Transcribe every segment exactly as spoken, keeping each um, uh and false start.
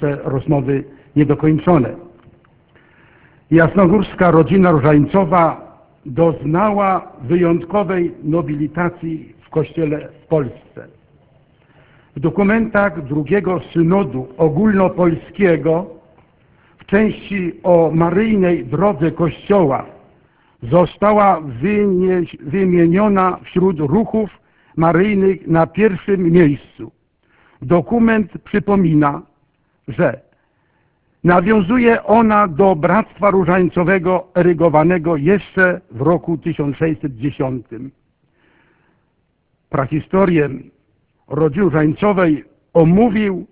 jeszcze rozmowy niedokończone. Jasnogórska rodzina różańcowa doznała wyjątkowej nobilitacji w Kościele w Polsce. W dokumentach drugiego synodu ogólnopolskiego w części o maryjnej drodze Kościoła została wymieniona wśród ruchów maryjnych na pierwszym miejscu. Dokument przypomina, że nawiązuje ona do Bractwa Różańcowego erygowanego jeszcze w roku tysiąc sześćset dziesiątym. Prahistorię rodziny różańcowej omówił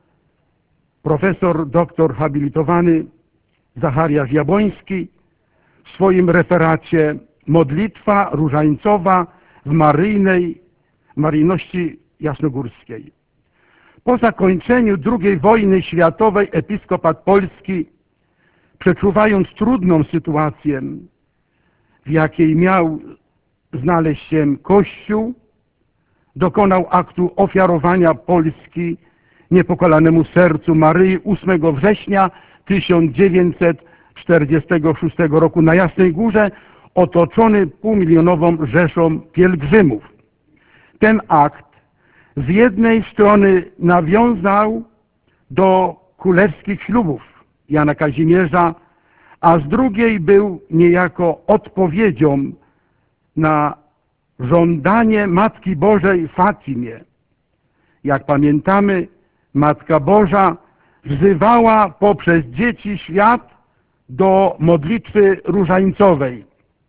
profesor doktor habilitowany Zachariasz Jabłoński w swoim referacie Modlitwa różańcowa w maryjnej maryjności jasnogórskiej. Po zakończeniu drugiej wojny światowej episkopat polski, przeczuwając trudną sytuację, w jakiej miał znaleźć się Kościół, dokonał aktu ofiarowania Polski niepokalanemu sercu Maryi ósmego września tysiąc dziewięćset czterdziestego szóstego roku na Jasnej Górze, otoczony półmilionową rzeszą pielgrzymów. Ten akt z jednej strony nawiązał do królewskich ślubów Jana Kazimierza, a z drugiej był niejako odpowiedzią na żądanie Matki Bożej w Fatimie. Jak pamiętamy, Matka Boża wzywała poprzez dzieci świat do modlitwy różańcowej.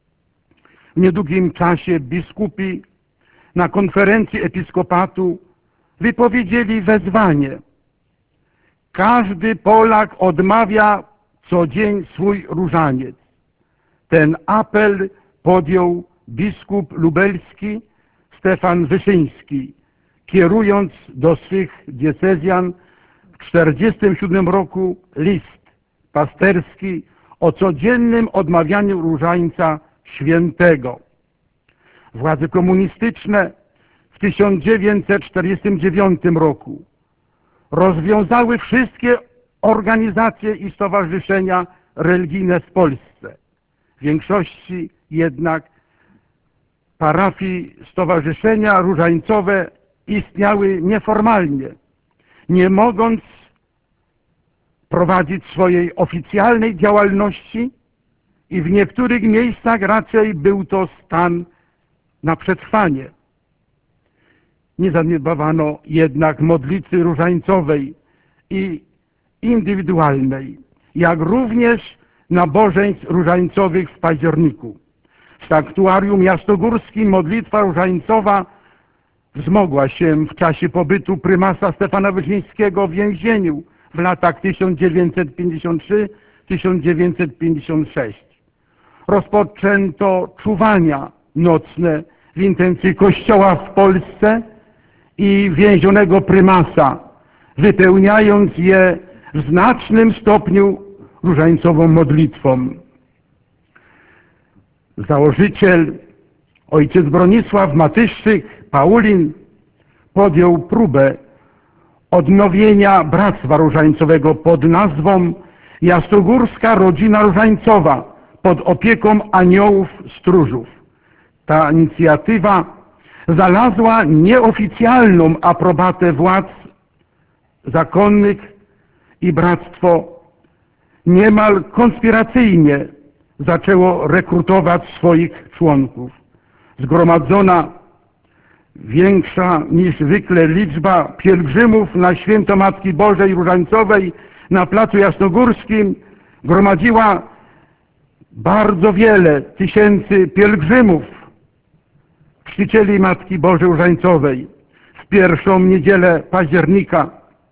W niedługim czasie biskupi na konferencji episkopatu wypowiedzieli wezwanie. Każdy Polak odmawia co dzień swój różaniec. Ten apel podjął biskup lubelski Stefan Wyszyński, kierując do swych diecezjan w tysiąc dziewięćset czterdziestym siódmym roku list pasterski o codziennym odmawianiu różańca świętego. Władze komunistyczne w tysiąc dziewięćset czterdziestym dziewiątym roku rozwiązały wszystkie organizacje i stowarzyszenia religijne w Polsce. W większości jednak parafii stowarzyszenia różańcowe istniały nieformalnie, nie mogąc prowadzić swojej oficjalnej działalności i w niektórych miejscach raczej był to stan na przetrwanie. Nie zaniedbawano jednak modlitwy różańcowej i indywidualnej, jak również nabożeństw różańcowych w październiku. W sanktuarium jasnogórskim modlitwa różańcowa wzmogła się w czasie pobytu prymasa Stefana Wyszyńskiego w więzieniu w latach tysiąc dziewięćset pięćdziesiąt trzy do tysiąc dziewięćset pięćdziesiąt sześć. Rozpoczęto czuwania nocne w intencji Kościoła w Polsce i więzionego prymasa, wypełniając je w znacznym stopniu różańcową modlitwą. Założyciel, ojciec Bronisław Matyszczyk, Paulin, podjął próbę odnowienia Bractwa Różańcowego pod nazwą Jasnogórska Rodzina Różańcowa pod opieką aniołów stróżów. Ta inicjatywa znalazła nieoficjalną aprobatę władz zakonnych i bractwo niemal konspiracyjnie zaczęło rekrutować swoich członków. Zgromadzona większa niż zwykle liczba pielgrzymów na święto Matki Bożej Różańcowej na Placu Jasnogórskim gromadziła bardzo wiele tysięcy pielgrzymów, czcicieli Matki Bożej Różańcowej w pierwszą niedzielę października.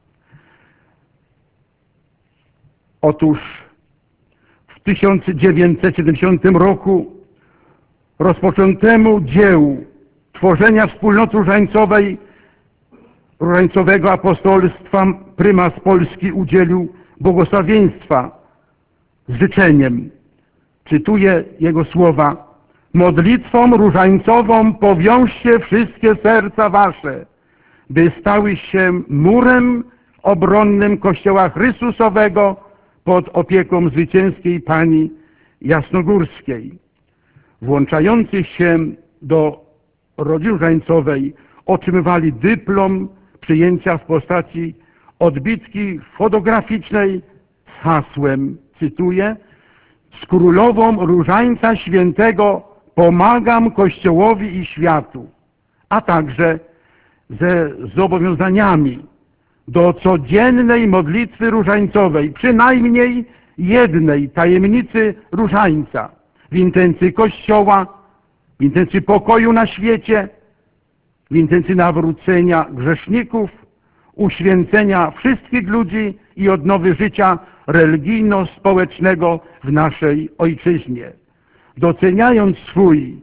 Otóż w tysiąc dziewięćset siedemdziesiątym roku rozpoczętemu dziełu tworzenia wspólnoty różańcowej, różańcowego apostolstwa prymas Polski udzielił błogosławieństwa z życzeniem. Cytuję jego słowa: modlitwą różańcową powiążcie wszystkie serca wasze, by stały się murem obronnym Kościoła Chrystusowego pod opieką zwycięskiej pani Jasnogórskiej. Włączający się do rodziny różańcowej otrzymywali dyplom przyjęcia w postaci odbitki fotograficznej z hasłem, cytuję, z królową Różańca Świętego pomagam Kościołowi i światu, a także ze zobowiązaniami do codziennej modlitwy różańcowej, przynajmniej jednej tajemnicy różańca w intencji Kościoła, w intencji pokoju na świecie, w intencji nawrócenia grzeszników, uświęcenia wszystkich ludzi i odnowy życia religijno-społecznego w naszej ojczyźnie. Doceniając swój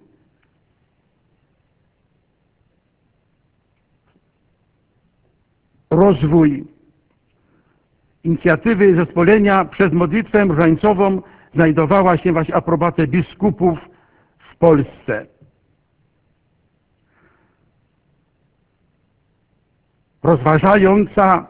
rozwój, inicjatywy zespolenia przez modlitwę różańcową znajdowała się właśnie aprobatę biskupów w Polsce. Rozważająca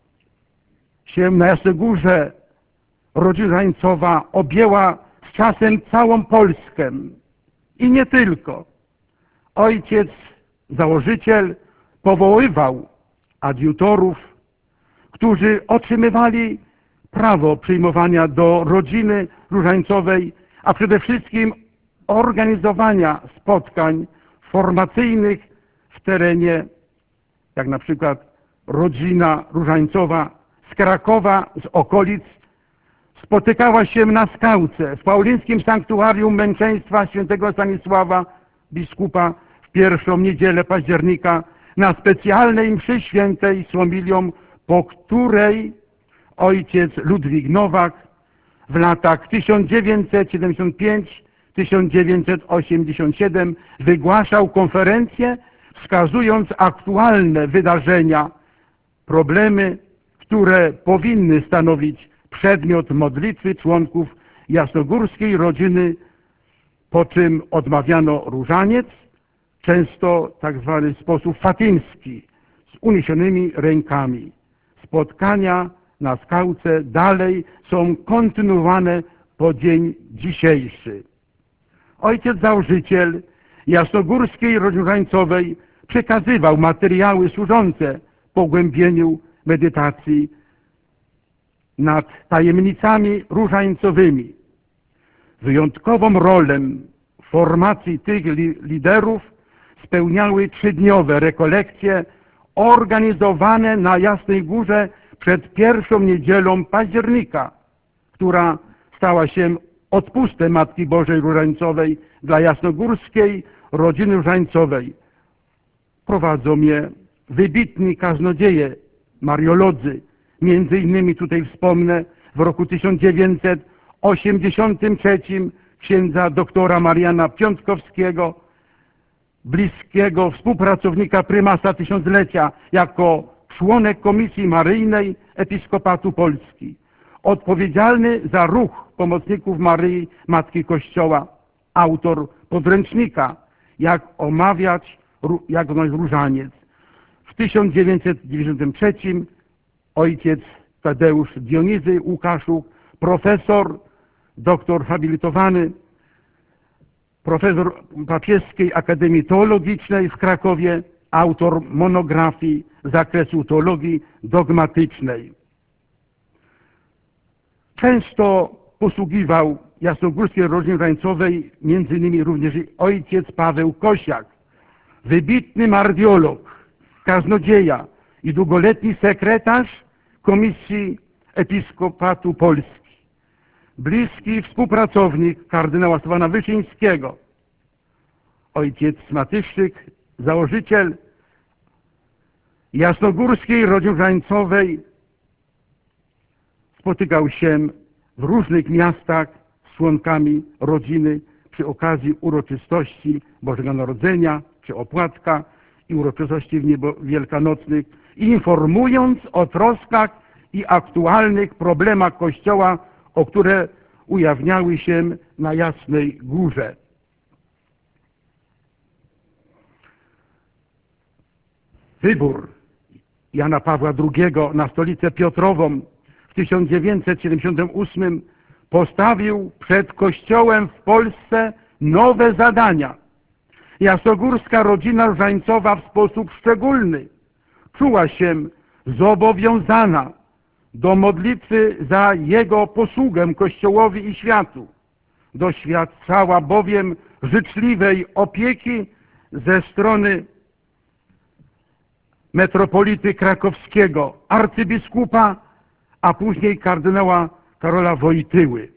się na Jasnej Górze rodzina różańcowa objęła z czasem całą Polskę i nie tylko. Ojciec, założyciel powoływał adiutorów, którzy otrzymywali prawo przyjmowania do rodziny różańcowej, a przede wszystkim organizowania spotkań formacyjnych w terenie, jak na przykład rodzina różańcowa z Krakowa, z okolic, spotykała się na Skałce w Paulińskim Sanktuarium Męczeństwa świętego Stanisława, biskupa, w pierwszą niedzielę października na specjalnej mszy świętej z homilią, po której ojciec Ludwik Nowak w latach tysiąc dziewięćset siedemdziesiąt pięć do tysiąc dziewięćset osiemdziesiąt siedem wygłaszał konferencję, wskazując aktualne wydarzenia, problemy, które powinny stanowić przedmiot modlitwy członków jasnogórskiej rodziny, po czym odmawiano różaniec, często w tak zwany sposób fatimski, z uniesionymi rękami. Spotkania na Skałce dalej są kontynuowane po dzień dzisiejszy. Ojciec założyciel jasnogórskiej rodziny różańcowej przekazywał materiały służące pogłębieniu medytacji nad tajemnicami różańcowymi. Wyjątkową rolę w formacji tych li liderów spełniały trzydniowe rekolekcje organizowane na Jasnej Górze przed pierwszą niedzielą października, która stała się odpustem Matki Bożej Różańcowej dla jasnogórskiej rodziny różańcowej. Prowadzą je wybitni kaznodzieje, mariolodzy. Między innymi tutaj wspomnę w roku tysiąc dziewięćset osiemdziesiątym trzecim księdza doktora Mariana Piątkowskiego, bliskiego współpracownika prymasa tysiąclecia, jako członek Komisji Maryjnej Episkopatu Polski, odpowiedzialny za ruch pomocników Maryi, Matki Kościoła, autor podręcznika, jak omawiać, jak wnosić różaniec. W tysiąc dziewięćset dziewięćdziesiątym trzecim ojciec Tadeusz Dionizy Łukaszuk, profesor, doktor habilitowany, profesor Papieskiej Akademii Teologicznej w Krakowie, autor monografii z zakresu teologii dogmatycznej. Często posługiwał jasnogórskiej rodzinie różańcowej między innymi również ojciec Paweł Kosiak, wybitny mardiolog, kaznodzieja i długoletni sekretarz Komisji Episkopatu Polski, bliski współpracownik kardynała Stefana Wyszyńskiego, ojciec Matyszczyk, założyciel jasnogórskiej rodziny różańcowej, spotykał się w różnych miastach z członkami rodziny przy okazji uroczystości Bożego Narodzenia czy opłatka i uroczystości wielkanocnych, informując o troskach i aktualnych problemach Kościoła, o które ujawniały się na Jasnej Górze. Wybór Jana Pawła drugiego na stolicę Piotrową w tysiąc dziewięćset siedemdziesiątym ósmym postawił przed Kościołem w Polsce nowe zadania. Jasnogórska rodzina różańcowa w sposób szczególny czuła się zobowiązana do modlitwy za jego posługę Kościołowi i światu. Doświadczała bowiem życzliwej opieki ze strony metropolity krakowskiego, arcybiskupa, a później kardynała Karola Wojtyły.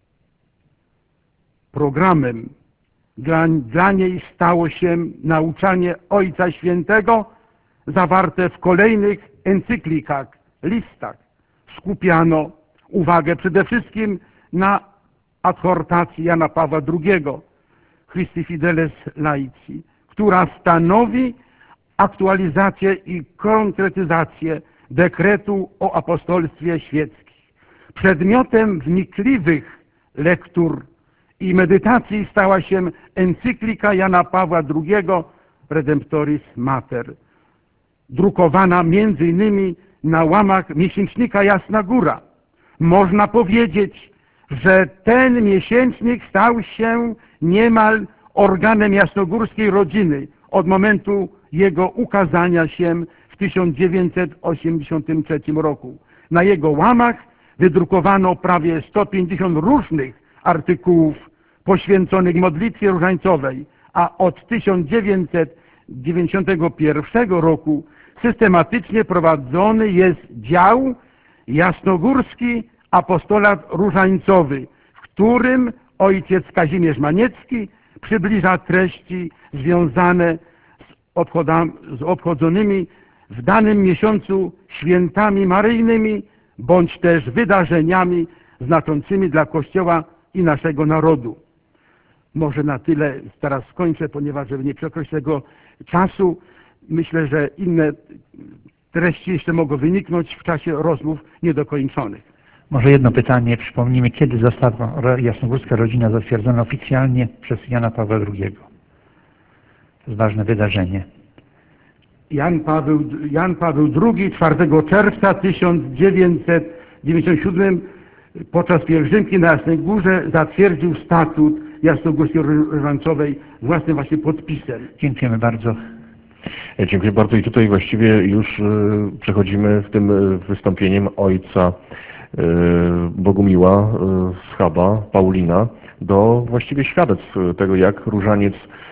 Programem dla, dla niej stało się nauczanie Ojca Świętego zawarte w kolejnych encyklikach, listach. Skupiano uwagę przede wszystkim na adhortacji Jana Pawła drugiego, Christi Fideles Laici, która stanowi aktualizację i konkretyzację dekretu o apostolstwie świeckim. Przedmiotem wnikliwych lektur i medytacji stała się encyklika Jana Pawła drugiego Redemptoris Mater, drukowana między innymi na łamach miesięcznika Jasna Góra. Można powiedzieć, że ten miesięcznik stał się niemal organem jasnogórskiej rodziny od momentu jego ukazania się w tysiąc dziewięćset osiemdziesiątym trzecim roku. Na jego łamach wydrukowano prawie sto pięćdziesiąt różnych artykułów poświęconych modlitwie różańcowej, a od tysiąc dziewięćset dziewięćdziesiątego pierwszego roku systematycznie prowadzony jest dział Jasnogórski Apostolat Różańcowy, w którym ojciec Kazimierz Maniecki przybliża treści związane z, obchodami, z obchodzonymi w danym miesiącu świętami maryjnymi, bądź też wydarzeniami znaczącymi dla Kościoła i naszego narodu. Może na tyle teraz skończę, ponieważ żeby nie przekroczyć tego czasu, myślę, że inne treści jeszcze mogą wyniknąć w czasie rozmów niedokończonych. Może jedno pytanie. Przypomnijmy, kiedy została jasnogórska rodzina zatwierdzona oficjalnie przez Jana Pawła drugiego. To jest ważne wydarzenie. Jan Paweł, Jan Paweł drugi czwartego czerwca tysiąc dziewięćset dziewięćdziesiątego siódmego podczas pielgrzymki na Jasnej Górze zatwierdził statut Jasnogórskiej Różańcowej własnym właśnie podpisem. Dziękujemy bardzo. Dziękuję bardzo i tutaj właściwie już przechodzimy w tym wystąpieniem ojca Bogumiła z Chaba, Paulina, do właściwie świadectw tego, jak różaniec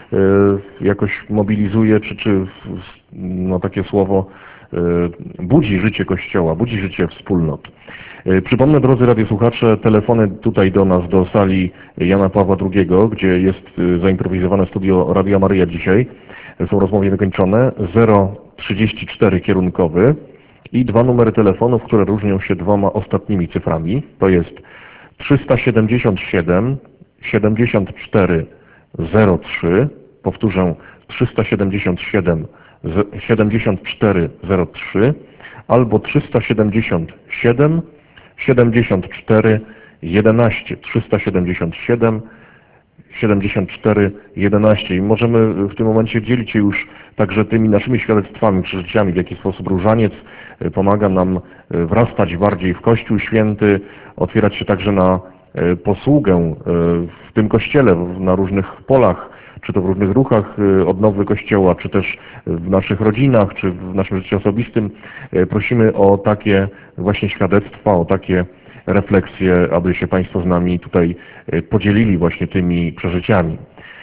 jakoś mobilizuje, czy, czy no takie słowo, budzi życie Kościoła, budzi życie wspólnot. Przypomnę, drodzy radiosłuchacze, telefony tutaj do nas, do sali Jana Pawła drugiego, gdzie jest zaimprowizowane studio Radia Maryja dzisiaj, są rozmowy niewykończone, zero trzydzieści cztery kierunkowy i dwa numery telefonów, które różnią się dwoma ostatnimi cyframi. To jest trzysta siedemdziesiąt siedem siedemdziesiąt cztery zero trzy, powtórzę, trzysta siedemdziesiąt siedem siedemdziesiąt cztery zero trzy albo trzysta siedemdziesiąt siedem siedemdziesiąt cztery jedenaście, trzysta siedemdziesiąt siedem siedemdziesiąt cztery jedenaście i możemy w tym momencie dzielić się już także tymi naszymi świadectwami, przeżyciami, w jaki sposób różaniec pomaga nam wrastać bardziej w Kościół Święty, otwierać się także na posługę w tym Kościele, na różnych polach, czy to w różnych ruchach odnowy Kościoła, czy też w naszych rodzinach, czy w naszym życiu osobistym. Prosimy o takie właśnie świadectwa, o takie refleksje, aby się Państwo z nami tutaj podzielili właśnie tymi przeżyciami.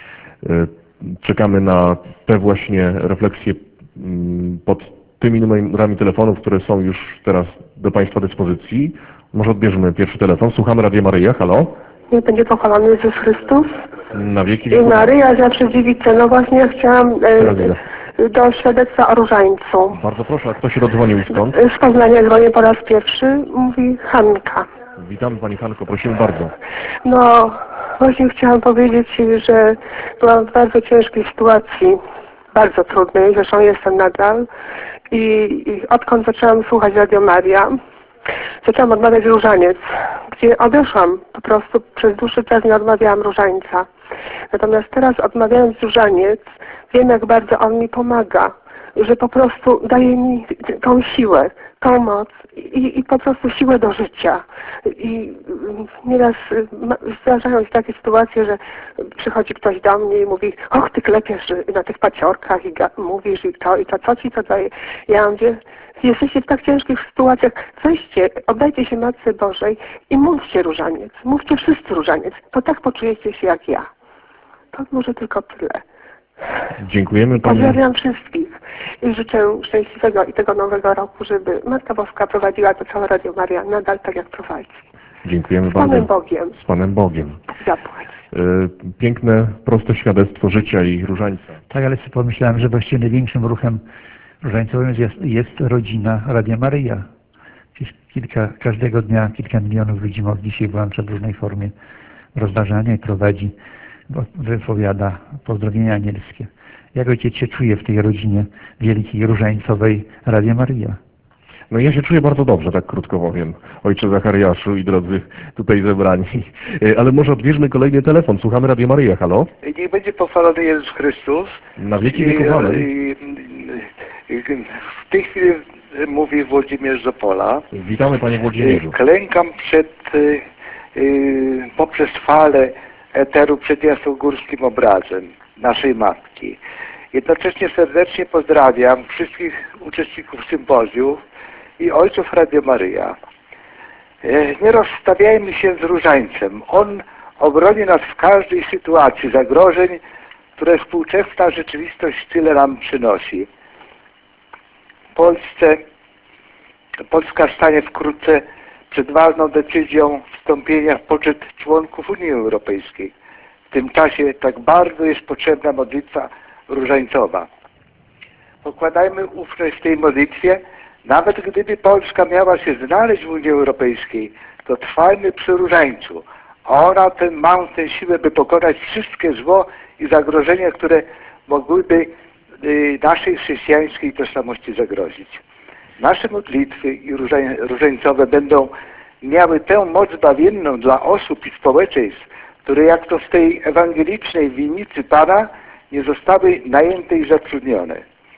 Czekamy na te właśnie refleksje pod tymi numerami telefonów, które są już teraz do Państwa dyspozycji. Może odbierzemy pierwszy telefon. Słuchamy Radia Maryja. Halo? Niech będzie pochwalony Jezus Chrystus. Na wieki I Maryja zawsze dziewica. No właśnie chciałam e, do świadectwa o różańcu. Bardzo proszę, a kto się dodzwonił i skąd? Z Poznania dzwonię po raz pierwszy. Mówi Hanka. Witamy Pani Hanko, prosimy bardzo. No właśnie chciałam powiedzieć, że byłam w bardzo ciężkiej sytuacji. Bardzo trudnej, zresztą jestem nadal. I, i odkąd zaczęłam słuchać Radio Maria, zaczęłam odmawiać różaniec, gdzie odeszłam. Po prostu przez dłuższy czas nie odmawiałam różańca. Natomiast teraz odmawiając różaniec, wiem, jak bardzo on mi pomaga. że po prostu daje mi tą siłę, tą moc i, i po prostu siłę do życia. I nieraz zdarzają się takie sytuacje, że przychodzi ktoś do mnie i mówi: och, ty klepiesz na tych paciorkach i mówisz i to, i to, co ci to daje? Ja mówię: jesteście w tak ciężkich sytuacjach, weźcie, oddajcie się Matce Bożej i mówcie różaniec, mówcie wszyscy różaniec, to tak poczujecie się jak ja. To może tylko tyle. Dziękujemy Pani. Pozdrawiam wszystkich i życzę szczęśliwego i tego nowego roku, żeby Matka Boska prowadziła to całe Radio Maria nadal tak, jak prowadzi. Dziękujemy Z bardzo. Panem Bogiem. Z Panem Bogiem. Zapłać. Piękne, proste świadectwo życia i różańca. Tak, ale sobie pomyślałem, że właściwie największym ruchem różańcowym jest, jest rodzina Radia Maryja. Przecież kilka, każdego dnia kilka milionów ludzi modli się i włącza w różnej formie rozważania i prowadzi, wypowiada pozdrowienia anielskie. Jak ojciec się czuje w tej rodzinie wielkiej różańcowej Radia Maryja? No ja się czuję bardzo dobrze, tak krótko powiem, ojcze Zachariaszu i drodzy tutaj zebrani. Ale może odbierzmy kolejny telefon. Słuchamy Radio Maryja. Halo? Niech będzie pochwalony Jezus Chrystus. Na wieki wieków. W tej chwili mówi Włodzimierz z Opola. Witamy Panie Włodzimierzu. Klękam przed, poprzez falę eteru przed jasnogórskim obrazem naszej Matki. Jednocześnie serdecznie pozdrawiam wszystkich uczestników sympozjów i ojców Radio Maryja. Nie rozstawiajmy się z różańcem. On obroni nas w każdej sytuacji zagrożeń, które współczesna rzeczywistość tyle nam przynosi. Polsce, Polska stanie wkrótce przed ważną decyzją wstąpienia w poczet członków Unii Europejskiej. W tym czasie tak bardzo jest potrzebna modlitwa różańcowa. Pokładajmy ufność w tej modlitwie. Nawet gdyby Polska miała się znaleźć w Unii Europejskiej, to trwajmy przy różańcu. A ona ten, ma tę siłę, by pokonać wszystkie zło i zagrożenia, które mogłyby y, naszej chrześcijańskiej tożsamości zagrozić. Nasze modlitwy i różań, różańcowe będą miały tę moc bawienną dla osób i społeczeństw, które jak to w tej ewangelicznej winnicy Pana nie zostały najęte i zatrudnione.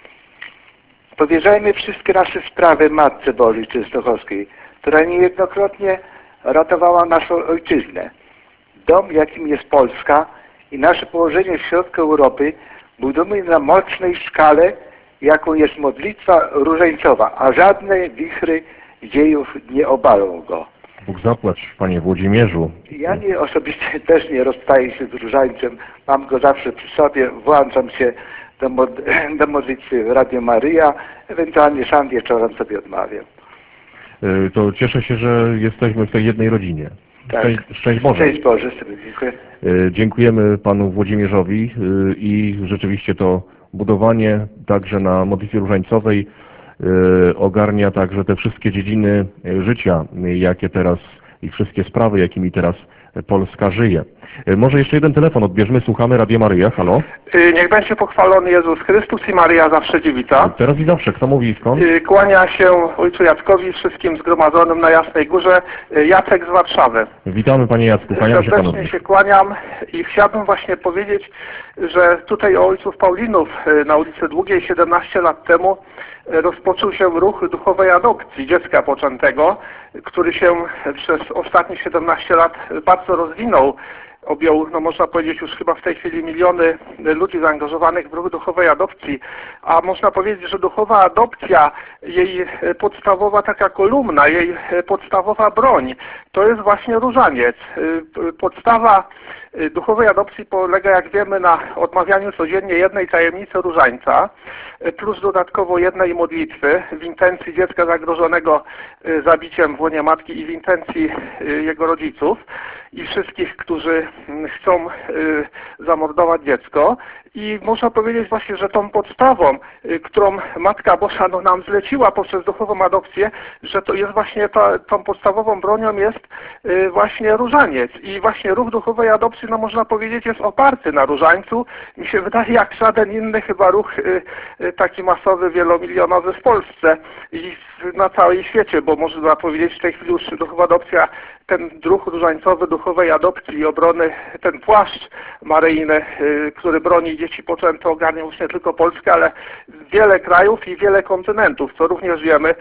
Powierzajmy wszystkie nasze sprawy Matce Bożej Częstochowskiej, która niejednokrotnie ratowała naszą ojczyznę. Dom, jakim jest Polska i nasze położenie w środku Europy budujemy na mocnej skale, jaką jest modlitwa różańcowa, a żadne wichry dziejów nie obalą go. Bóg zapłać, Panie Włodzimierzu. Ja nie osobiście też nie rozstaję się z różańcem, mam go zawsze przy sobie, włączam się do, mod do modlitwy Radio Maryja, ewentualnie sam wieczorem sobie odmawiam. To cieszę się, że jesteśmy w tej jednej rodzinie. Tak. Szczęść, szczęść Boże. Szczęść Boże, sobie dziękuję. Dziękujemy Panu Włodzimierzowi i rzeczywiście to budowanie także na modlitwie różańcowej ogarnia także te wszystkie dziedziny życia, jakie teraz i wszystkie sprawy, jakimi teraz Polska żyje. Może jeszcze jeden telefon odbierzmy. Słuchamy Radio Maryja. Halo? Niech będzie pochwalony Jezus Chrystus i Maryja zawsze dziewica. Teraz i zawsze. Kto mówi i skąd? Kłania się ojcu Jackowi, wszystkim zgromadzonym na Jasnej Górze. Jacek z Warszawy. Witamy Panie Jacku. Kłaniam się Panu. Serdecznie się kłaniam i chciałbym właśnie powiedzieć, że tutaj o ojców Paulinów na ulicy Długiej siedemnaście lat temu rozpoczął się ruch duchowej adopcji dziecka poczętego, który się przez ostatnie siedemnaście lat bardzo rozwinął. Objął, no można powiedzieć, już chyba w tej chwili miliony ludzi zaangażowanych w ruch duchowej adopcji, a można powiedzieć, że duchowa adopcja, jej podstawowa taka kolumna, jej podstawowa broń, to jest właśnie różaniec. Podstawa duchowej adopcji polega, jak wiemy, na odmawianiu codziennie jednej tajemnicy różańca, plus dodatkowo jednej modlitwy w intencji dziecka zagrożonego zabiciem w łonie matki i w intencji jego rodziców i wszystkich, którzy chcą zamordować dziecko. I można powiedzieć właśnie, że tą podstawą, którą Matka Boża no, nam zleciła poprzez duchową adopcję, że to jest właśnie ta, tą podstawową bronią jest właśnie różaniec. I właśnie ruch duchowej adopcji, no można powiedzieć, jest oparty na różańcu. Mi się wydaje, jak żaden inny chyba ruch taki masowy, wielomilionowy w Polsce i na całej świecie, bo można powiedzieć w tej chwili już duchowa adopcja, ten ruch różańcowy duchowej adopcji i obrony, ten płaszcz maryjny, który broni dzieci poczęte ogarnia już nie tylko Polskę, ale wiele krajów i wiele kontynentów, co również wiemy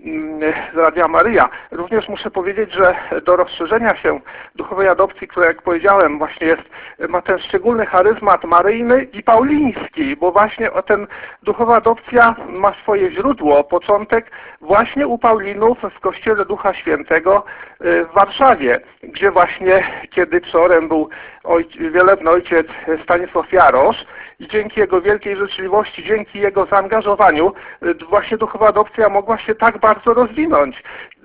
z Radia Maryja. Również muszę powiedzieć, że do rozszerzenia się duchowej adopcji, która jak powiedziałem właśnie jest, ma ten szczególny charyzmat maryjny i pauliński, bo właśnie ten duchowa adopcja ma swoje źródło, początek właśnie u Paulinów w Kościele Ducha Świętego w Warszawie, gdzie właśnie kiedy przorem był ojciec, wielebny ojciec Stanisław Jarosz i dzięki jego wielkiej życzliwości, dzięki jego zaangażowaniu właśnie duchowa adopcja mogła się tak bardzo rozwinąć.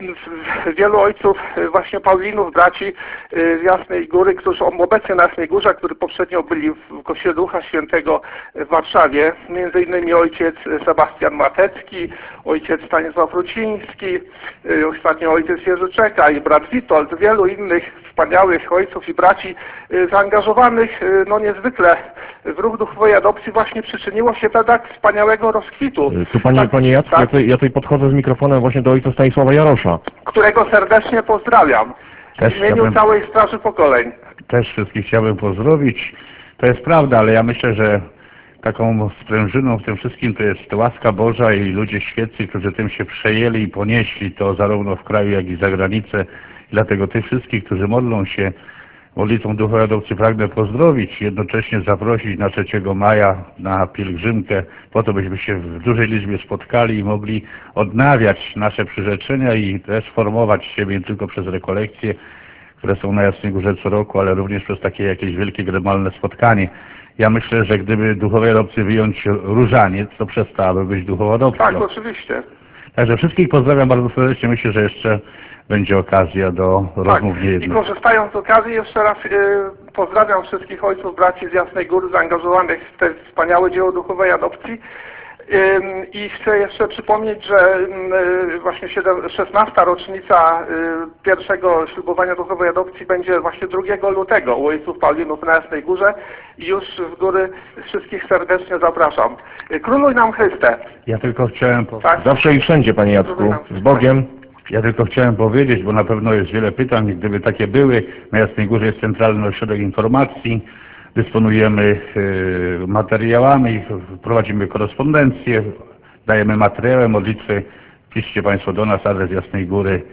Wielu ojców, właśnie Paulinów, braci z Jasnej Góry, którzy obecnie na Jasnej Górze, którzy poprzednio byli w Kościele Ducha Świętego w Warszawie, między innymi ojciec Sebastian Matecki, ojciec Stanisław Ruciński, ostatnio ojciec Jerzy Czeka i brat Witold, wielu innych wspaniałych ojców i braci zaangażowanych no niezwykle w ruch duchowej adopcji właśnie przyczyniło się do tak wspaniałego rozkwitu. Tu panie, tak, panie Jacku, tak, ja, tutaj, ja tutaj podchodzę z mikrofonem właśnie do ojca Stanisława Jarosza. którego serdecznie pozdrawiam Też w imieniu chciałbym- całej Straży Pokoleń. Też wszystkich chciałbym pozdrowić. To jest prawda, ale ja myślę, że taką sprężyną w tym wszystkim to jest łaska Boża i ludzie świeccy, którzy tym się przejęli i ponieśli to zarówno w kraju, jak i za granicę. I dlatego tych wszystkich, którzy modlą się modlitwą duchowej adopcji, pragnę pozdrowić, jednocześnie zaprosić na trzeciego maja na pielgrzymkę, po to byśmy się w dużej liczbie spotkali i mogli odnawiać nasze przyrzeczenia i też formować siebie nie tylko przez rekolekcje, które są na Jasnej Górze co roku, ale również przez takie jakieś wielkie globalne spotkanie. Ja myślę, że gdyby duchowej adopcji wyjąć różaniec, to przestałaby być duchową adopcją. Tak, oczywiście. Także wszystkich pozdrawiam bardzo serdecznie. Myślę, że jeszcze będzie okazja do Tak. rozmów I niejednych. korzystając z okazji jeszcze raz y, pozdrawiam wszystkich ojców, braci z Jasnej Góry zaangażowanych w te wspaniałe dzieło duchowej adopcji. Ym, I chcę jeszcze przypomnieć, że y, właśnie siedem, szesnasta rocznica y, pierwszego ślubowania duchowej adopcji będzie właśnie drugiego lutego u ojców Paulinów na Jasnej Górze i już z góry wszystkich serdecznie zapraszam. Y, Króluj nam Chryste. Ja tylko chciałem po... Tak? Zawsze i wszędzie, panie Jacku. Z Bogiem. Ja tylko chciałem powiedzieć, bo na pewno jest wiele pytań, gdyby takie były. Na Jasnej Górze jest Centralny Ośrodek Informacji, dysponujemy y, materiałami, prowadzimy korespondencję, dajemy materiały, modlitwy. Piszcie Państwo do nas, adres Jasnej Góry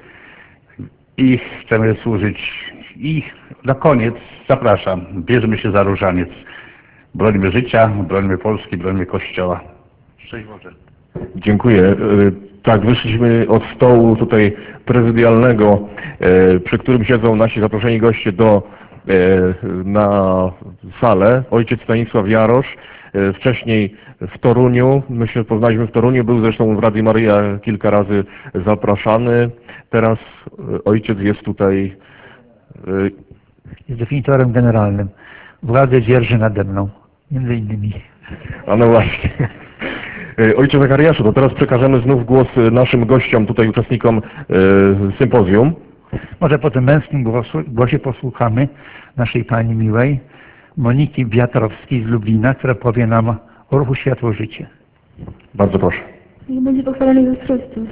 i chcemy służyć. I na koniec zapraszam, bierzmy się za różaniec. Brońmy życia, brońmy Polski, brońmy Kościoła. Szczęść Boże. Dziękuję. Y, Tak, wyszliśmy od stołu tutaj prezydialnego, y, przy którym siedzą nasi zaproszeni goście do, y, na salę. Ojciec Stanisław Jarosz, y, wcześniej w Toruniu, my się poznaliśmy w Toruniu, był zresztą w Radiu Maryja kilka razy zapraszany. Teraz y, ojciec jest tutaj. y, Jest definitorem generalnym. Władzę dzierży nade mną, między innymi. A no właśnie. Ojcze Zachariaszu, to teraz przekażemy znów głos naszym gościom, tutaj uczestnikom y, sympozjum. Może po tym męskim głosu, głosie posłuchamy naszej Pani miłej, Moniki Wiatrowskiej z Lublina, która powie nam o ruchu Światło Życie. Bardzo proszę. Niech będzie pochwalony Jezus Chrystus.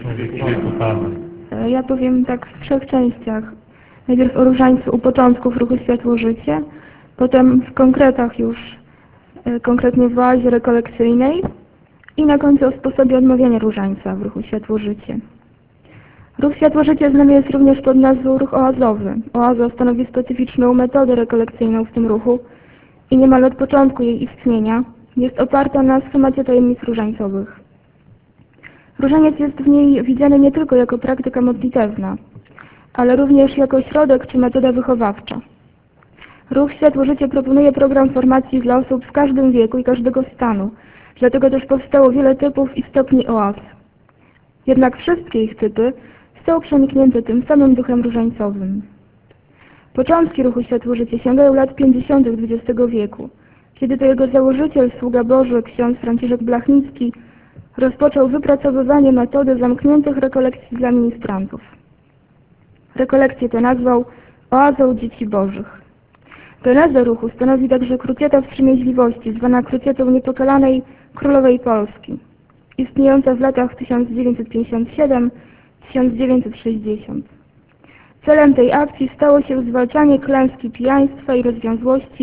Ja powiem tak w trzech częściach. Najpierw o różańcu u początków ruchu Światło Życie, potem w konkretach już, e, konkretnie w oazie rekolekcyjnej i na końcu o sposobie odmawiania różańca w ruchu Światło Życie. Ruch Światło Życie znany jest również pod nazwą ruch oazowy. Oaza stanowi specyficzną metodę rekolekcyjną w tym ruchu i niemal od początku jej istnienia jest oparta na schemacie tajemnic różańcowych. Różaniec jest w niej widziany nie tylko jako praktyka modlitewna, ale również jako środek czy metoda wychowawcza. Ruch Światło Życie proponuje program formacji dla osób w każdym wieku i każdego stanu, dlatego też powstało wiele typów i stopni oaz. Jednak wszystkie ich typy są przeniknięte tym samym duchem różańcowym. Początki ruchu Światło Życie sięgają lat pięćdziesiątych dwudziestego wieku, kiedy to jego założyciel, sługa Boży, ksiądz Franciszek Blachnicki, rozpoczął wypracowywanie metody zamkniętych rekolekcji dla ministrantów. Rekolekcję tę nazwał Oazą Dzieci Bożych. Genezę ruchu stanowi także krucjata wstrzemięźliwości, zwana krucjatą niepokalanej Królowej Polski, istniejąca w latach tysiąc dziewięćset pięćdziesiąt siedem do tysiąc dziewięćset sześćdziesiąt. Celem tej akcji stało się zwalczanie klęski pijaństwa i rozwiązłości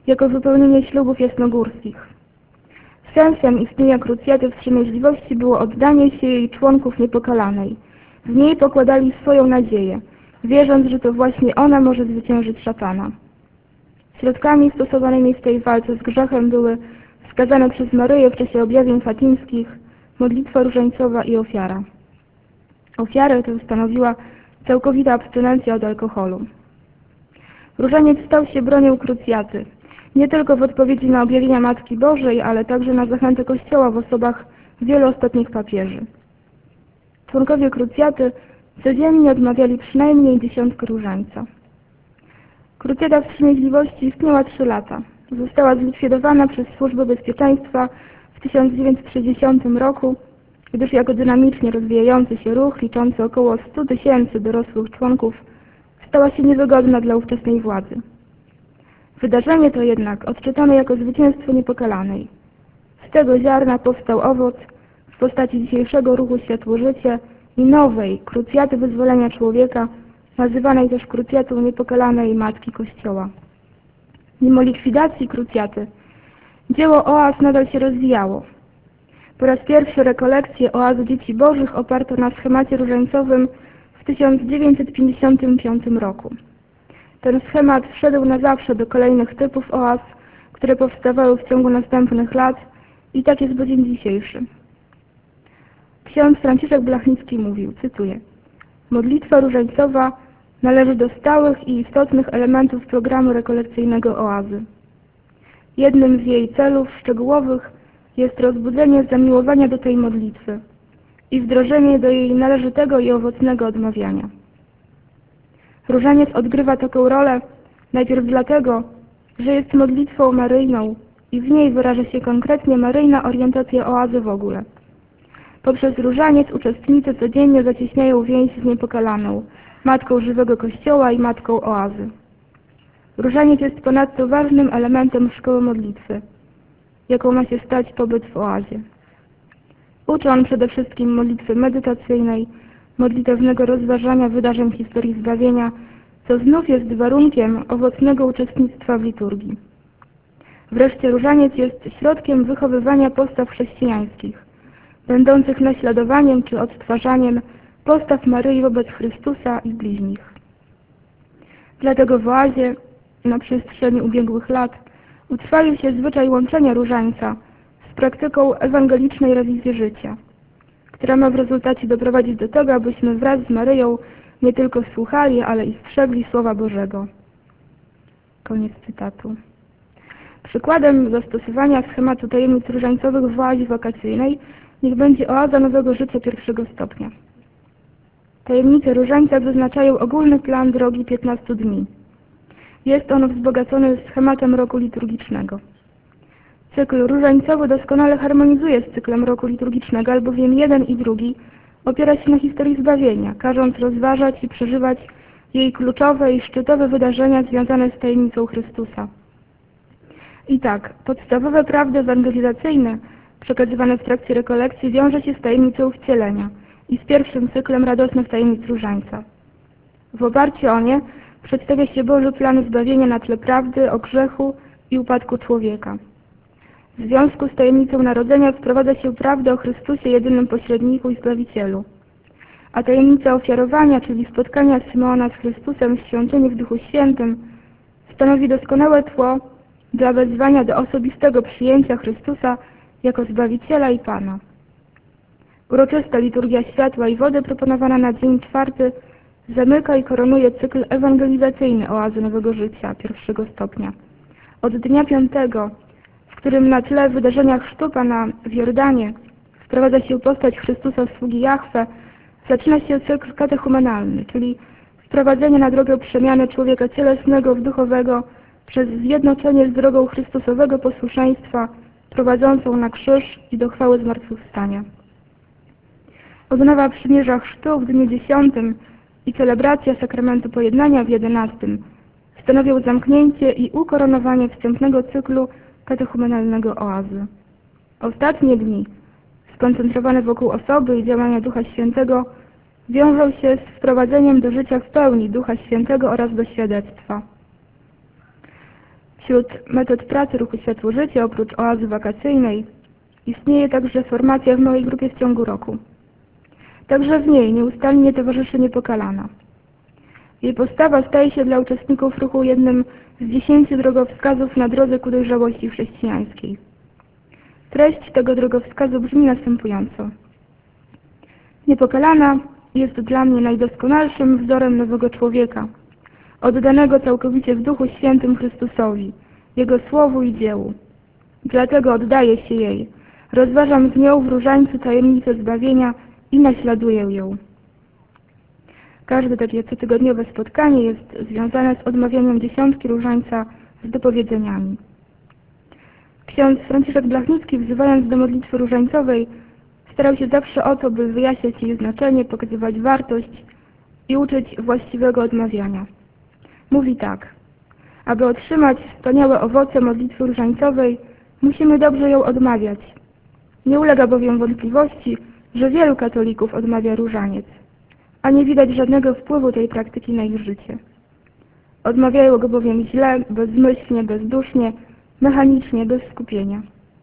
jako wypełnienie ślubów jasnogórskich. Sensem istnienia krucjaty wstrzemięźliwości było oddanie się jej członków niepokalanej. W niej pokładali swoją nadzieję, wierząc, że to właśnie ona może zwyciężyć szatana. Środkami stosowanymi w tej walce z grzechem były wskazane przez Maryję w czasie objawień fatimskich modlitwa różańcowa i ofiara. Ofiarę tę stanowiła całkowita abstynencja od alkoholu. Różaniec stał się bronią krucjaty, nie tylko w odpowiedzi na objawienia Matki Bożej, ale także na zachęty Kościoła w osobach wielu ostatnich papieży. Członkowie krucjaty codziennie odmawiali przynajmniej dziesiątkę różańca. Krucjata wstrzemięźliwości istniała trzy lata. Została zlikwidowana przez Służbę Bezpieczeństwa w tysiąc dziewięćset sześćdziesiątym roku, gdyż jako dynamicznie rozwijający się ruch, liczący około stu tysięcy dorosłych członków, stała się niewygodna dla ówczesnej władzy. Wydarzenie to jednak odczytano jako zwycięstwo niepokalanej. Z tego ziarna powstał owoc w postaci dzisiejszego ruchu Światło-Życie i nowej krucjaty wyzwolenia człowieka, nazywanej też krucjatą niepokalanej Matki Kościoła. Mimo likwidacji krucjaty, dzieło oaz nadal się rozwijało. Po raz pierwszy rekolekcje oazy Dzieci Bożych oparto na schemacie różańcowym w tysiąc dziewięćset pięćdziesiątym piątym roku. Ten schemat wszedł na zawsze do kolejnych typów oaz, które powstawały w ciągu następnych lat i tak jest po dzień dzisiejszy. Ksiądz Franciszek Blachnicki mówił, cytuję: modlitwa różańcowa należy do stałych i istotnych elementów programu rekolekcyjnego oazy. Jednym z jej celów szczegółowych jest rozbudzenie zamiłowania do tej modlitwy i wdrożenie do jej należytego i owocnego odmawiania. Różaniec odgrywa taką rolę najpierw dlatego, że jest modlitwą maryjną i w niej wyraża się konkretnie maryjna orientacja oazy w ogóle. Poprzez różaniec uczestnicy codziennie zacieśniają więź z niepokalaną, Matką żywego Kościoła i Matką oazy. Różaniec jest ponadto ważnym elementem szkoły modlitwy, jaką ma się stać pobyt w oazie. Uczy on przede wszystkim modlitwy medytacyjnej, modlitewnego rozważania wydarzeń historii zbawienia, co znów jest warunkiem owocnego uczestnictwa w liturgii. Wreszcie różaniec jest środkiem wychowywania postaw chrześcijańskich, będących naśladowaniem czy odtwarzaniem postaw Maryi wobec Chrystusa i bliźnich. Dlatego w oazie na przestrzeni ubiegłych lat utrwalił się zwyczaj łączenia różańca z praktyką ewangelicznej rewizji życia, która ma w rezultacie doprowadzić do tego, abyśmy wraz z Maryją nie tylko słuchali, ale i strzegli Słowa Bożego. Koniec cytatu. Przykładem zastosowania schematu tajemnic różańcowych w oazie wakacyjnej niech będzie oaza Nowego Życia pierwszego stopnia. Tajemnice różańca wyznaczają ogólny plan drogi piętnastu dni. Jest on wzbogacony schematem roku liturgicznego. Cykl różańcowy doskonale harmonizuje z cyklem roku liturgicznego, albowiem jeden i drugi opiera się na historii zbawienia, każąc rozważać i przeżywać jej kluczowe i szczytowe wydarzenia związane z tajemnicą Chrystusa. I tak, podstawowe prawdy ewangelizacyjne przekazywane w trakcie rekolekcji wiąże się z tajemnicą wcielenia i z pierwszym cyklem radosnych tajemnic różańca. W oparciu o nie przedstawia się Boży plan zbawienia na tle prawdy o grzechu i upadku człowieka. W związku z tajemnicą narodzenia wprowadza się prawdę o Chrystusie, jedynym pośredniku i Zbawicielu. A tajemnica ofiarowania, czyli spotkania Symeona z Chrystusem w świątyni w Duchu Świętym, stanowi doskonałe tło dla wezwania do osobistego przyjęcia Chrystusa jako Zbawiciela i Pana. Uroczysta liturgia światła i wody proponowana na dzień czwarty zamyka i koronuje cykl ewangelizacyjny oazy Nowego Życia pierwszego stopnia. Od dnia piątego, w którym na tle wydarzenia chrztu Pana w Jordanie wprowadza się postać Chrystusa sługi Jahwe, zaczyna się cykl katechumenalny, czyli wprowadzenie na drogę przemiany człowieka cielesnego w duchowego przez zjednoczenie z drogą Chrystusowego posłuszeństwa prowadzącą na krzyż i do chwały zmartwychwstania. Odnowa przymierza chrztu w dniu dziesiątym i celebracja sakramentu pojednania w jedenastym stanowią zamknięcie i ukoronowanie wstępnego cyklu katechumenalnego oazy. Ostatnie dni, skoncentrowane wokół osoby i działania Ducha Świętego, wiążą się z wprowadzeniem do życia w pełni Ducha Świętego oraz do świadectwa. Wśród metod pracy ruchu Światło Życie, oprócz oazy wakacyjnej, istnieje także formacja w małej grupie w ciągu roku. Także w niej nieustannie towarzyszy Niepokalana. Jej postawa staje się dla uczestników ruchu jednym z dziesięciu drogowskazów na drodze ku dojrzałości chrześcijańskiej. Treść tego drogowskazu brzmi następująco. Niepokalana jest dla mnie najdoskonalszym wzorem nowego człowieka, oddanego całkowicie w Duchu Świętym Chrystusowi, Jego Słowu i dziełu. Dlatego oddaję się jej, rozważam z nią w różańcu tajemnicę zbawienia i naśladuję ją. Każde takie cotygodniowe spotkanie jest związane z odmawianiem dziesiątki różańca z dopowiedzeniami. Ksiądz Franciszek Blachnicki, wzywając do modlitwy różańcowej, starał się zawsze o to, by wyjaśniać jej znaczenie, pokazywać wartość i uczyć właściwego odmawiania. Mówi tak: aby otrzymać wspaniałe owoce modlitwy różańcowej, musimy dobrze ją odmawiać. Nie ulega bowiem wątpliwości, że wielu katolików odmawia różaniec, a nie widać żadnego wpływu tej praktyki na ich życie. Odmawiają go bowiem źle, bezmyślnie, bezdusznie, mechanicznie, bez skupienia.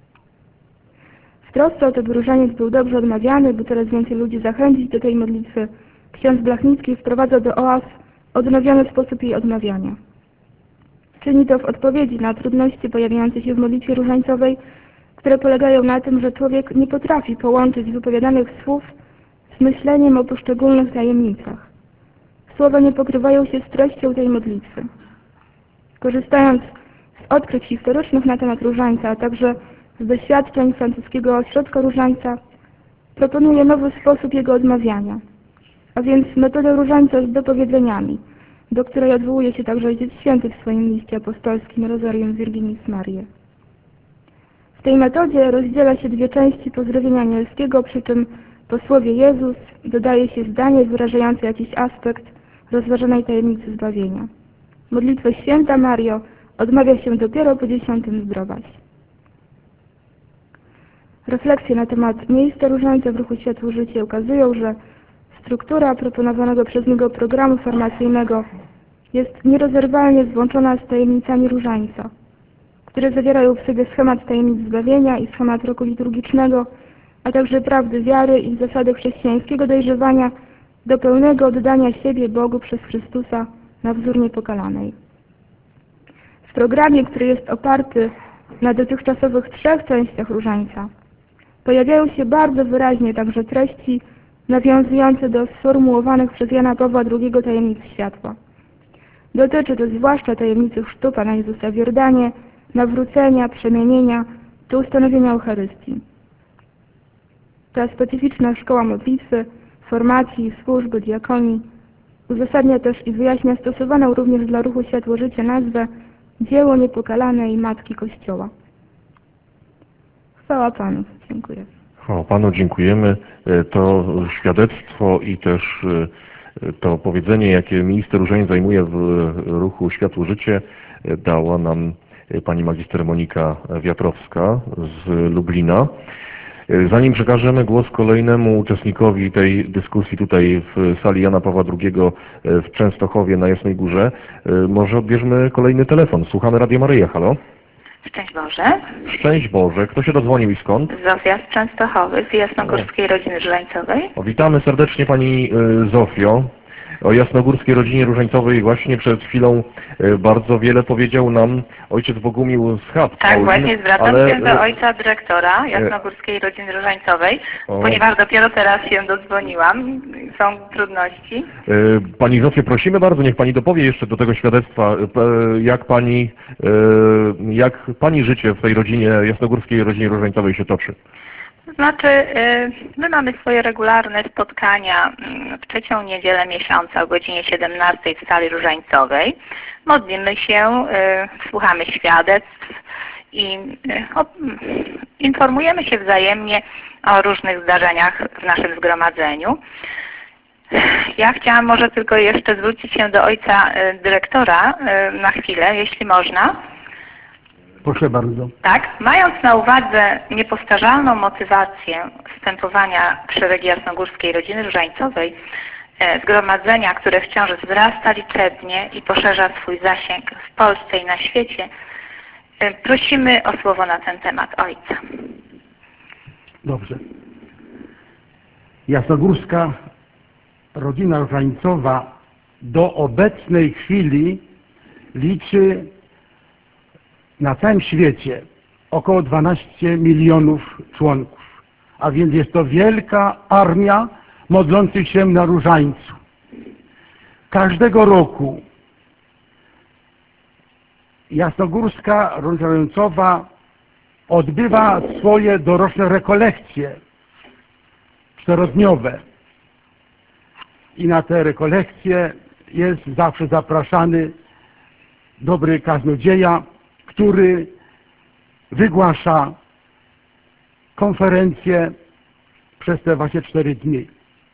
W trosce o to, by różaniec był dobrze odmawiany, by coraz więcej ludzi zachęcić do tej modlitwy, ksiądz Blachnicki wprowadza do oaz odnowiony sposób jej odmawiania. Czyni to w odpowiedzi na trudności pojawiające się w modlitwie różańcowej, które polegają na tym, że człowiek nie potrafi połączyć wypowiadanych słów z myśleniem o poszczególnych tajemnicach. Słowa nie pokrywają się z treścią tej modlitwy. Korzystając z odkryć historycznych na temat różańca, a także z doświadczeń francuskiego ośrodka różańca, proponuje nowy sposób jego odmawiania, a więc metodę różańca z dopowiedzeniami, do której odwołuje się także Ojciec Święty w swoim liście apostolskim Rosarium Virginis Mariae. W tej metodzie rozdziela się dwie części pozdrowienia anielskiego, przy czym po słowie Jezus dodaje się zdanie wyrażające jakiś aspekt rozważanej tajemnicy zbawienia. Modlitwę Święta Mario odmawia się dopiero po dziesiątym zdrowaś. Refleksje na temat miejsca różańca w ruchu Światło Życie ukazują, że struktura proponowanego przez niego programu formacyjnego jest nierozerwalnie złączona z tajemnicami różańca, które zawierają w sobie schemat tajemnic zbawienia i schemat roku liturgicznego, a także prawdy wiary i zasady chrześcijańskiego dojrzewania do pełnego oddania siebie Bogu przez Chrystusa na wzór Niepokalanej. W programie, który jest oparty na dotychczasowych trzech częściach różańca, pojawiają się bardzo wyraźnie także treści nawiązujące do sformułowanych przez Jana Pawła drugiego tajemnic światła. Dotyczy to zwłaszcza tajemnicy chrztu Pana Jezusa w Jordanie, nawrócenia, przemienienia czy ustanowienia Eucharystii. Ta specyficzna szkoła modlitwy, formacji, służby, diakonii uzasadnia też i wyjaśnia stosowaną również dla ruchu Światło Życie nazwę Dzieło Niepokalanej Matki Kościoła. Chwała Panu. Dziękuję. Chwała Panu, dziękujemy. To świadectwo i też to powiedzenie, jakie minister Różaniec zajmuje w ruchu Światło Życie, dała nam pani magister Monika Wiatrowska z Lublina. Zanim przekażemy głos kolejnemu uczestnikowi tej dyskusji tutaj w sali Jana Pawła drugiego w Częstochowie na Jasnej Górze, może odbierzmy kolejny telefon. Słuchamy Radio Maryja. Halo? Szczęść Boże. Szczęść Boże. Kto się dodzwonił i skąd? Zofia z Częstochowy, z Jasnogórskiej Rodziny Różańcowej. O, witamy serdecznie Pani Zofio. O Jasnogórskiej Rodzinie Różańcowej właśnie przed chwilą bardzo wiele powiedział nam ojciec Bogumił z Chat. Tak, Paulin, właśnie zwracam ale... się do ojca dyrektora Jasnogórskiej Rodziny Różańcowej, o. ponieważ dopiero teraz się dodzwoniłam. Są trudności. Pani Zofio, prosimy bardzo, niech Pani dopowie jeszcze do tego świadectwa, jak Pani, jak Pani życie w tej rodzinie, Jasnogórskiej Rodzinie Różańcowej się toczy. To znaczy, my mamy swoje regularne spotkania w trzecią niedzielę miesiąca o godzinie siedemnastej w sali różańcowej. Modlimy się, słuchamy świadectw i informujemy się wzajemnie o różnych zdarzeniach w naszym zgromadzeniu. Ja chciałam może tylko jeszcze zwrócić się do ojca dyrektora na chwilę, jeśli można. Proszę bardzo. Tak, mając na uwadze niepowtarzalną motywację wstępowania w szeregi Jasnogórskiej Rodziny Różańcowej, zgromadzenia, które wciąż wzrasta liczebnie i poszerza swój zasięg w Polsce i na świecie, Prosimy o słowo na ten temat ojca. Dobrze. Jasnogórska rodzina różańcowa do obecnej chwili liczy na całym świecie około dwanaście milionów członków. A więc jest to wielka armia modlących się na różańcu. Każdego roku Jasnogórska rodzina różańcowa odbywa swoje doroczne rekolekcje czterodniowe. I na te rekolekcje jest zawsze zapraszany dobry kaznodzieja, który wygłasza konferencję przez te właśnie cztery dni.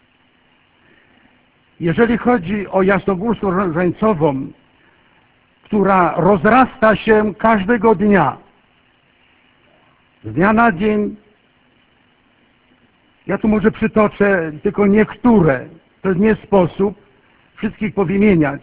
Jeżeli chodzi o Jasnogórską różańcową, która rozrasta się każdego dnia, z dnia na dzień, ja tu może przytoczę tylko niektóre, to nie sposób wszystkich powymieniać.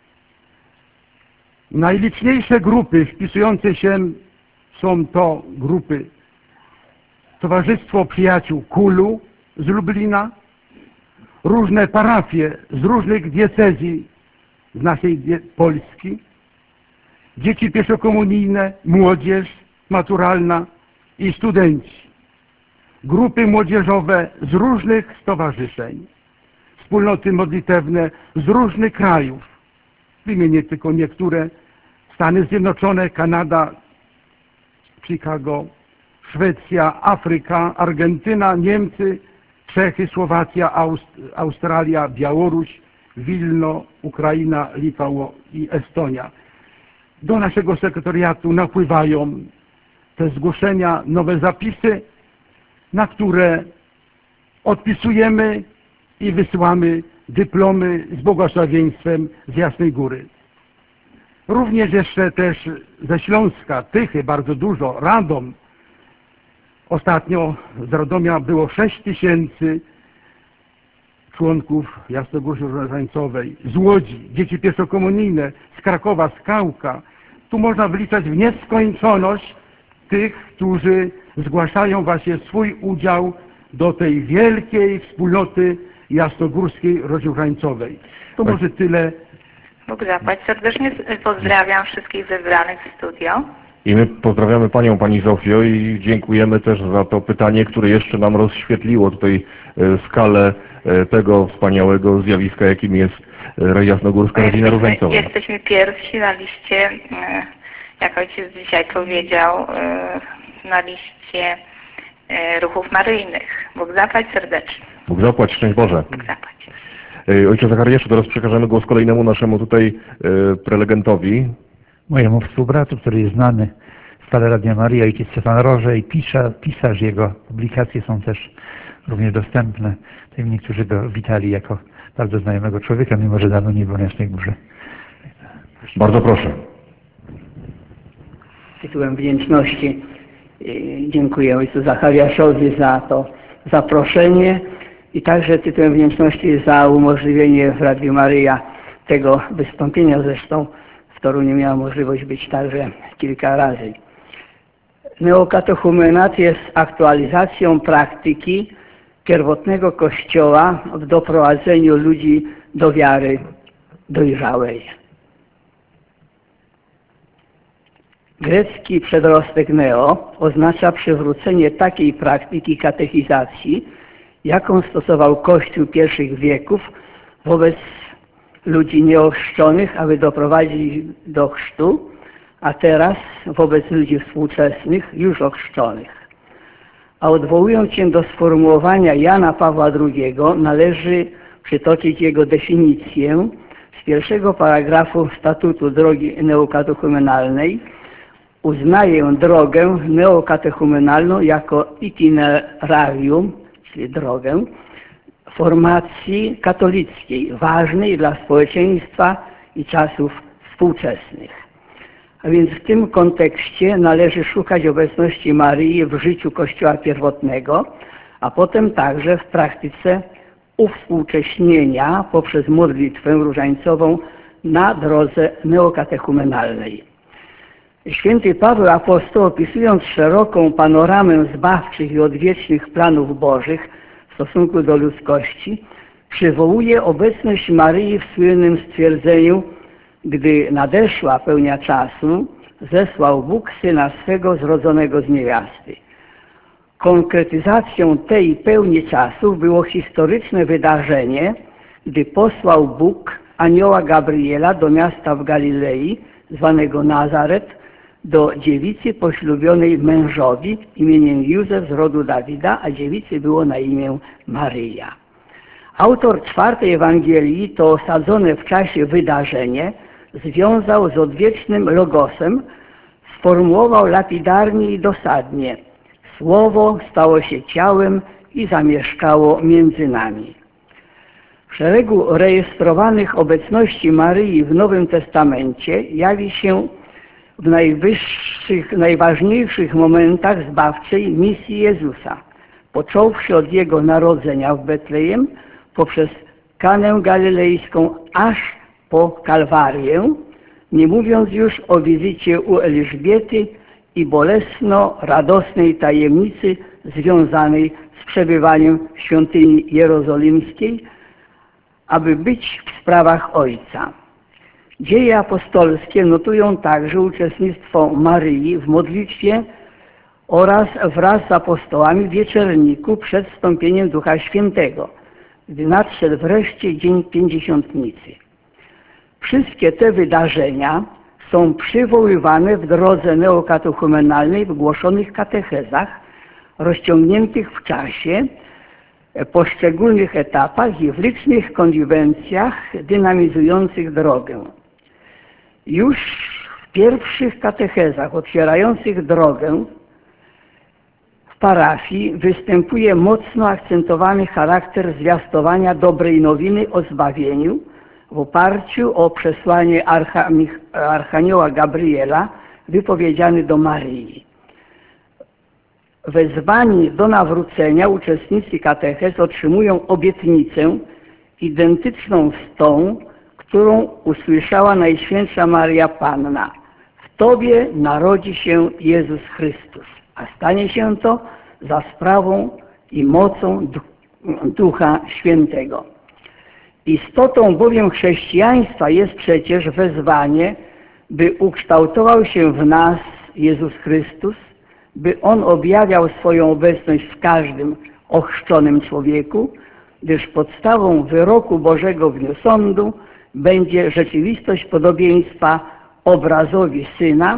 Najliczniejsze grupy wpisujące się są to grupy Towarzystwo Przyjaciół Kulu z Lublina, różne parafie z różnych diecezji z naszej Polski, dzieci pierwszokomunijne, młodzież maturalna i studenci, grupy młodzieżowe z różnych stowarzyszeń, wspólnoty modlitewne z różnych krajów. Wymienię tylko niektóre: Stany Zjednoczone, Kanada, Chicago, Szwecja, Afryka, Argentyna, Niemcy, Czechy, Słowacja, Aust Australia, Białoruś, Wilno, Ukraina, Litwa i Estonia. Do naszego sekretariatu napływają te zgłoszenia, nowe zapisy, na które odpisujemy i wysyłamy dyplomy z błogosławieństwem z Jasnej Góry. Również jeszcze też ze Śląska, Tychy, bardzo dużo, Radom. Ostatnio z Radomia było sześć tysięcy członków Jasnogórskiej Różańcowej, z Łodzi, dzieci pierwszokomunijne, z Krakowa, z Kałka. Tu można wyliczać w nieskończoność tych, którzy zgłaszają właśnie swój udział do tej wielkiej wspólnoty Jasnogórskiej Różańcowej. To może tyle. Bóg zapłać. Serdecznie pozdrawiam wszystkich zebranych w studio. I my pozdrawiamy Panią, Pani Zofio, i dziękujemy też za to pytanie, które jeszcze nam rozświetliło tutaj skalę tego wspaniałego zjawiska, jakim jest Jasnogórska Rodzina Różańcowa. Jesteśmy pierwsi na liście, jak ojciec dzisiaj powiedział, na liście ruchów maryjnych. Bóg zapłać serdecznie. Bóg zapłać, szczęść Boże. Bóg zapłać. Ojcze Zachariaszu, teraz przekażemy głos kolejnemu naszemu tutaj prelegentowi. Mojemu współbratu, który jest znany w stale Radia Maryja, ojciec Stefan Roże, i pisarz, pisarz, jego publikacje są też również dostępne. Tutaj niektórzy go witali jako bardzo znajomego człowieka, mimo że dawno nie był na Jasnej Górze. Bardzo proszę. Tytułem wdzięczności dziękuję ojcu Zachariaszowi za to zaproszenie i także tytułem wdzięczności za umożliwienie w Radiu Maryja tego wystąpienia. Zresztą w Toruniu miała możliwość być także kilka razy. Neokatechumenat jest aktualizacją praktyki pierwotnego Kościoła w doprowadzeniu ludzi do wiary dojrzałej. Grecki przedrostek neo oznacza przywrócenie takiej praktyki katechizacji, jaką stosował Kościół pierwszych wieków wobec ludzi nieochrzczonych, aby doprowadzić do chrztu, a teraz wobec ludzi współczesnych, już ochrzczonych. A odwołując się do sformułowania Jana Pawła drugiego, należy przytoczyć jego definicję z pierwszego paragrafu statutu drogi neokatechumenalnej. Uznaję drogę neokatechumenalną jako itinerarium, czyli drogę formacji katolickiej, ważnej dla społeczeństwa i czasów współczesnych. A więc w tym kontekście należy szukać obecności Maryi w życiu Kościoła pierwotnego, a potem także w praktyce uwspółcześnienia poprzez modlitwę różańcową na drodze neokatechumenalnej. Święty Paweł Apostoł, opisując szeroką panoramę zbawczych i odwiecznych planów Bożych w stosunku do ludzkości, przywołuje obecność Maryi w słynnym stwierdzeniu: gdy nadeszła pełnia czasu, zesłał Bóg Syna swego zrodzonego z niewiasty. Konkretyzacją tej pełni czasów było historyczne wydarzenie, gdy posłał Bóg anioła Gabriela do miasta w Galilei, zwanego Nazaret, do dziewicy poślubionej mężowi imieniem Józef z rodu Dawida, a dziewicy było na imię Maryja. Autor czwartej Ewangelii to osadzone w czasie wydarzenie związał z odwiecznym logosem, sformułował lapidarnie i dosadnie: Słowo stało się ciałem i zamieszkało między nami. W szeregu rejestrowanych obecności Maryi w Nowym Testamencie jawi się w najwyższych, najważniejszych momentach zbawczej misji Jezusa, począwszy od Jego narodzenia w Betlejem, poprzez Kanę Galilejską, aż po Kalwarię, nie mówiąc już o wizycie u Elżbiety i bolesno-radosnej tajemnicy związanej z przebywaniem w świątyni jerozolimskiej, aby być w sprawach Ojca. Dzieje apostolskie notują także uczestnictwo Maryi w modlitwie oraz wraz z apostołami w wieczerniku przed wstąpieniem Ducha Świętego, gdy nadszedł wreszcie dzień Pięćdziesiątnicy. Wszystkie te wydarzenia są przywoływane w drodze neokatechumenalnej w głoszonych katechezach, rozciągniętych w czasie, poszczególnych etapach i w licznych konwencjach dynamizujących drogę. Już w pierwszych katechezach otwierających drogę w parafii występuje mocno akcentowany charakter zwiastowania dobrej nowiny o zbawieniu w oparciu o przesłanie Archa, Archanioła Gabriela wypowiedziane do Maryi. Wezwani do nawrócenia uczestnicy katechez otrzymują obietnicę identyczną z tą, którą usłyszała Najświętsza Maria Panna: w Tobie narodzi się Jezus Chrystus, a stanie się to za sprawą i mocą Ducha Świętego. Istotą bowiem chrześcijaństwa jest przecież wezwanie, by ukształtował się w nas Jezus Chrystus, by On objawiał swoją obecność w każdym ochrzczonym człowieku, gdyż podstawą wyroku Bożego w dniu sądu będzie rzeczywistość podobieństwa obrazowi Syna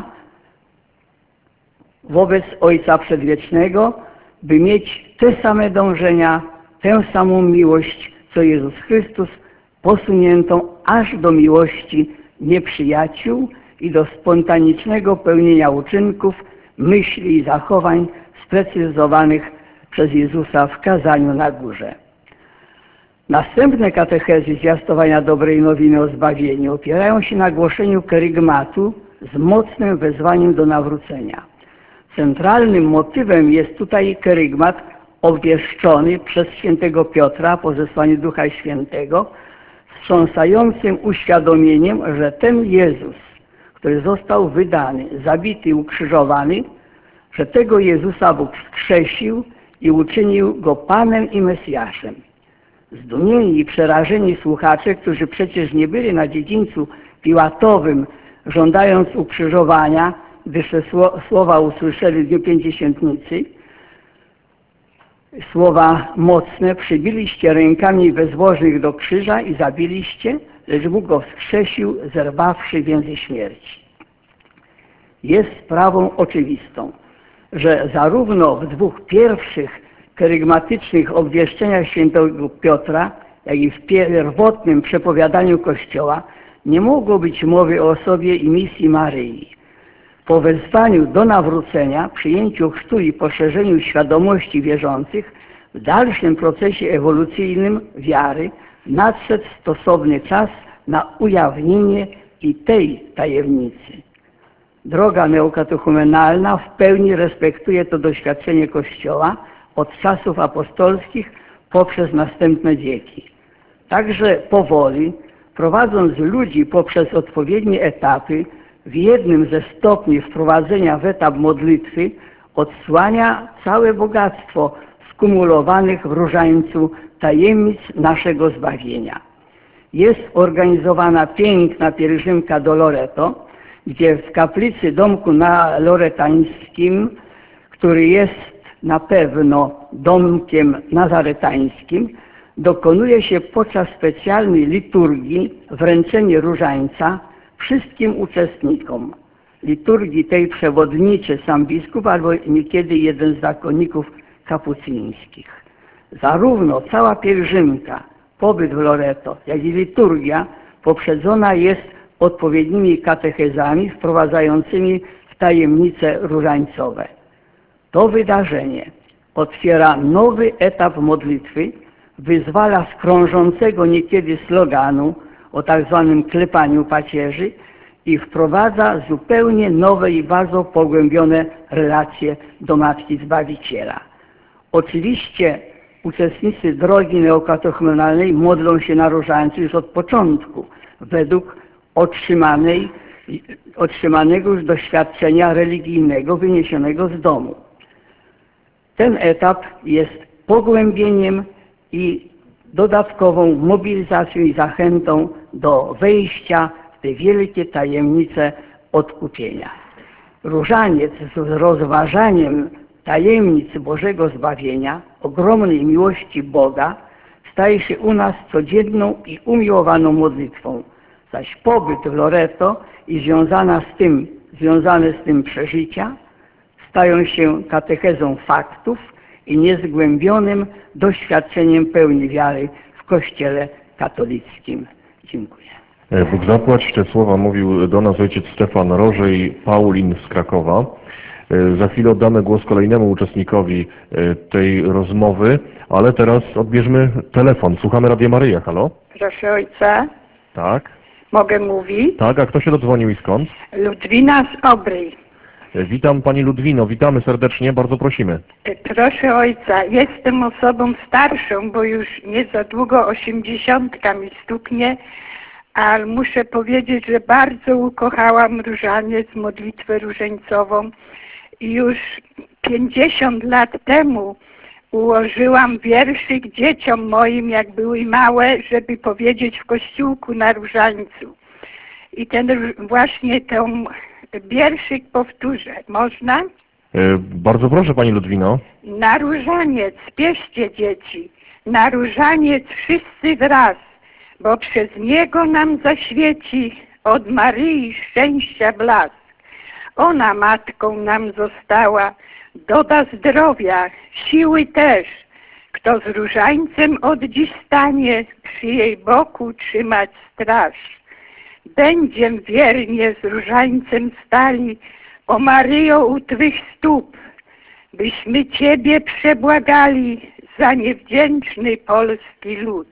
wobec Ojca Przedwiecznego, by mieć te same dążenia, tę samą miłość, co Jezus Chrystus, posuniętą aż do miłości nieprzyjaciół i do spontanicznego pełnienia uczynków, myśli i zachowań sprecyzowanych przez Jezusa w kazaniu na górze. Następne katechezy zwiastowania dobrej nowiny o zbawieniu opierają się na głoszeniu kerygmatu z mocnym wezwaniem do nawrócenia. Centralnym motywem jest tutaj kerygmat obwieszczony przez świętego Piotra po zesłaniu Ducha Świętego, wstrząsającym uświadomieniem, że ten Jezus, który został wydany, zabity i ukrzyżowany, że tego Jezusa Bóg wskrzesił i uczynił Go Panem i Mesjaszem. Zdumieni i przerażeni słuchacze, którzy przecież nie byli na dziedzińcu piłatowym, żądając ukrzyżowania, gdyż te słowa usłyszeli w dniu Pięćdziesiątnicy, słowa mocne: przybiliście rękami bezbożnych do krzyża i zabiliście, lecz Bóg Go wskrzesił, zerwawszy więzy śmierci. Jest sprawą oczywistą, że zarówno w dwóch pierwszych kerygmatycznych obwieszczeniach świętego Piotra, jak i w pierwotnym przepowiadaniu Kościoła nie mogło być mowy o osobie i misji Maryi. Po wezwaniu do nawrócenia, przyjęciu chrztu i poszerzeniu świadomości wierzących, w dalszym procesie ewolucyjnym wiary nadszedł stosowny czas na ujawnienie i tej tajemnicy. Droga neokatechumenalna w pełni respektuje to doświadczenie Kościoła od czasów apostolskich poprzez następne wieki. Także powoli, prowadząc ludzi poprzez odpowiednie etapy w jednym ze stopni wprowadzenia w etap modlitwy odsłania całe bogactwo skumulowanych w różańcu tajemnic naszego zbawienia. Jest organizowana piękna pielgrzymka do Loreto, gdzie w kaplicy domku na loretańskim, który jest na pewno domkiem nazaretańskim, dokonuje się podczas specjalnej liturgii wręczenie różańca wszystkim uczestnikom. Liturgii tej przewodniczy sam biskup albo niekiedy jeden z zakonników kapucyńskich. Zarówno cała pielgrzymka, pobyt w Loreto, jak i liturgia poprzedzona jest odpowiednimi katechezami wprowadzającymi w tajemnice różańcowe. To wydarzenie otwiera nowy etap modlitwy, wyzwala z krążącego niekiedy sloganu o tak zwanym klepaniu pacierzy i wprowadza zupełnie nowe i bardzo pogłębione relacje do Matki Zbawiciela. Oczywiście uczestnicy drogi neokatechumenalnej modlą się na różańcu już od początku, według otrzymanej, otrzymanego już doświadczenia religijnego wyniesionego z domu. Ten etap jest pogłębieniem i dodatkową mobilizacją i zachętą do wejścia w te wielkie tajemnice odkupienia. Różaniec z rozważaniem tajemnic Bożego zbawienia, ogromnej miłości Boga, staje się u nas codzienną i umiłowaną modlitwą, zaś pobyt w Loreto i związana z tym, związane z tym przeżycia stają się katechezą faktów i niezgłębionym doświadczeniem pełni wiary w Kościele katolickim. Dziękuję. Bóg zapłać, te słowa mówił do nas ojciec Stefan Rożej, Paulin z Krakowa. Za chwilę oddamy głos kolejnemu uczestnikowi tej rozmowy, ale teraz odbierzmy telefon. Słuchamy Radia Maryja. Halo? Proszę ojca. Tak. Mogę mówić? Tak, a kto się dodzwonił i skąd? Ludwina z Obrej. Witam Pani Ludwino, witamy serdecznie, bardzo prosimy. Proszę ojca, jestem osobą starszą, bo już nie za długo osiemdziesiątka mi stuknie, ale muszę powiedzieć, że bardzo ukochałam różaniec, modlitwę różańcową i już pięćdziesiąt lat temu ułożyłam wierszyk dzieciom moim, jak były małe, żeby powiedzieć w kościółku na różańcu. I ten właśnie ten wierszyk powtórzę. Można? E, bardzo proszę Pani Ludwino. Na różaniec, spieszcie dzieci, na różaniec wszyscy wraz, bo przez niego nam zaświeci od Maryi szczęścia blask. Ona matką nam została, doda zdrowia, siły też. Kto z różańcem od dziś stanie, przy jej boku trzymać straż. Będziem wiernie z różańcem stali, o Maryjo u Twych stóp, byśmy Ciebie przebłagali za niewdzięczny polski lud.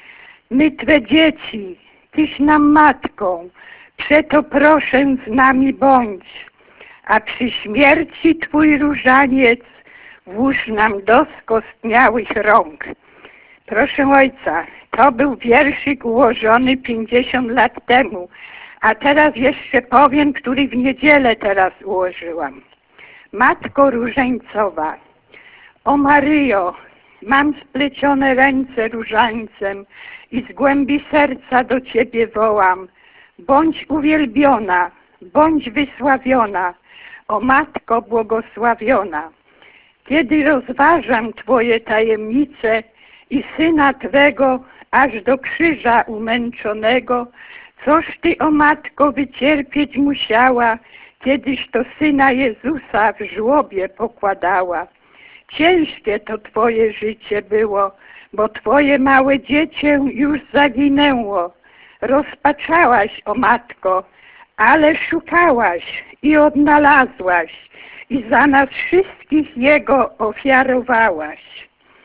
My Twe dzieci, Tyś nam matką, przeto proszę z nami bądź, a przy śmierci Twój różaniec włóż nam do skostniałych rąk. Proszę ojca, to był wierszyk ułożony pięćdziesiąt lat temu, a teraz jeszcze powiem, który w niedzielę teraz ułożyłam. Matko Różańcowa, o Maryjo, mam splecione ręce różańcem i z głębi serca do Ciebie wołam. Bądź uwielbiona, bądź wysławiona, o Matko błogosławiona. Kiedy rozważam Twoje tajemnice i Syna Twego aż do krzyża umęczonego, coż Ty, o Matko, wycierpieć musiała, kiedyś to Syna Jezusa w żłobie pokładała. Ciężkie to Twoje życie było, bo Twoje małe dziecię już zaginęło. Rozpaczałaś, o Matko, ale szukałaś i odnalazłaś i za nas wszystkich Jego ofiarowałaś.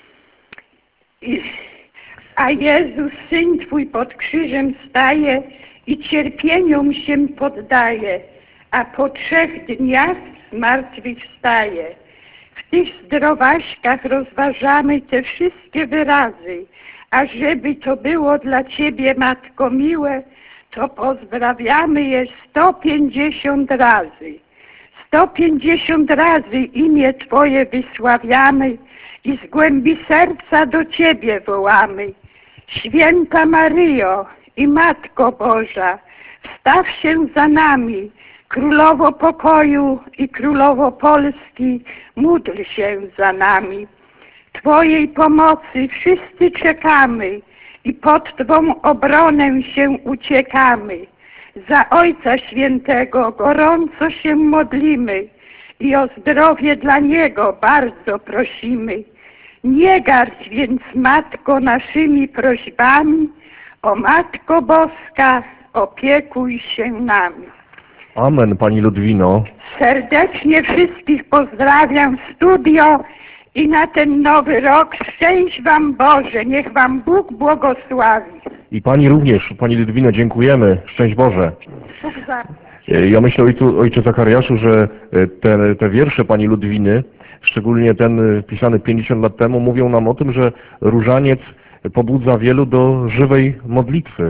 I, a Jezus, Syn Twój, pod krzyżem staje i cierpieniom się poddaje, a po trzech dniach zmartwychwstaje. W tych zdrowaśkach rozważamy te wszystkie wyrazy, a żeby to było dla Ciebie, Matko, miłe, to pozdrawiamy je sto pięćdziesiąt razy. Sto pięćdziesiąt razy imię Twoje wysławiamy i z głębi serca do Ciebie wołamy. Święta Maryjo i Matko Boża, wstaw się za nami, Królowo pokoju i Królowo Polski, módl się za nami. Twojej pomocy wszyscy czekamy i pod Twą obronę się uciekamy. Za Ojca Świętego gorąco się modlimy i o zdrowie dla Niego bardzo prosimy. Nie gardź więc, Matko, naszymi prośbami, o Matko Boska, opiekuj się nami. Amen, Pani Ludwino. Serdecznie wszystkich pozdrawiam w studio i na ten nowy rok szczęść Wam Boże, niech Wam Bóg błogosławi. I Pani również, Pani Ludwino, dziękujemy. Szczęść Boże. Bóg za... Ja myślę, ojcu, ojcze Zachariaszu, że te, te wiersze Pani Ludwiny, szczególnie ten pisany pięćdziesiąt lat temu, mówią nam o tym, że różaniec pobudza wielu do żywej modlitwy.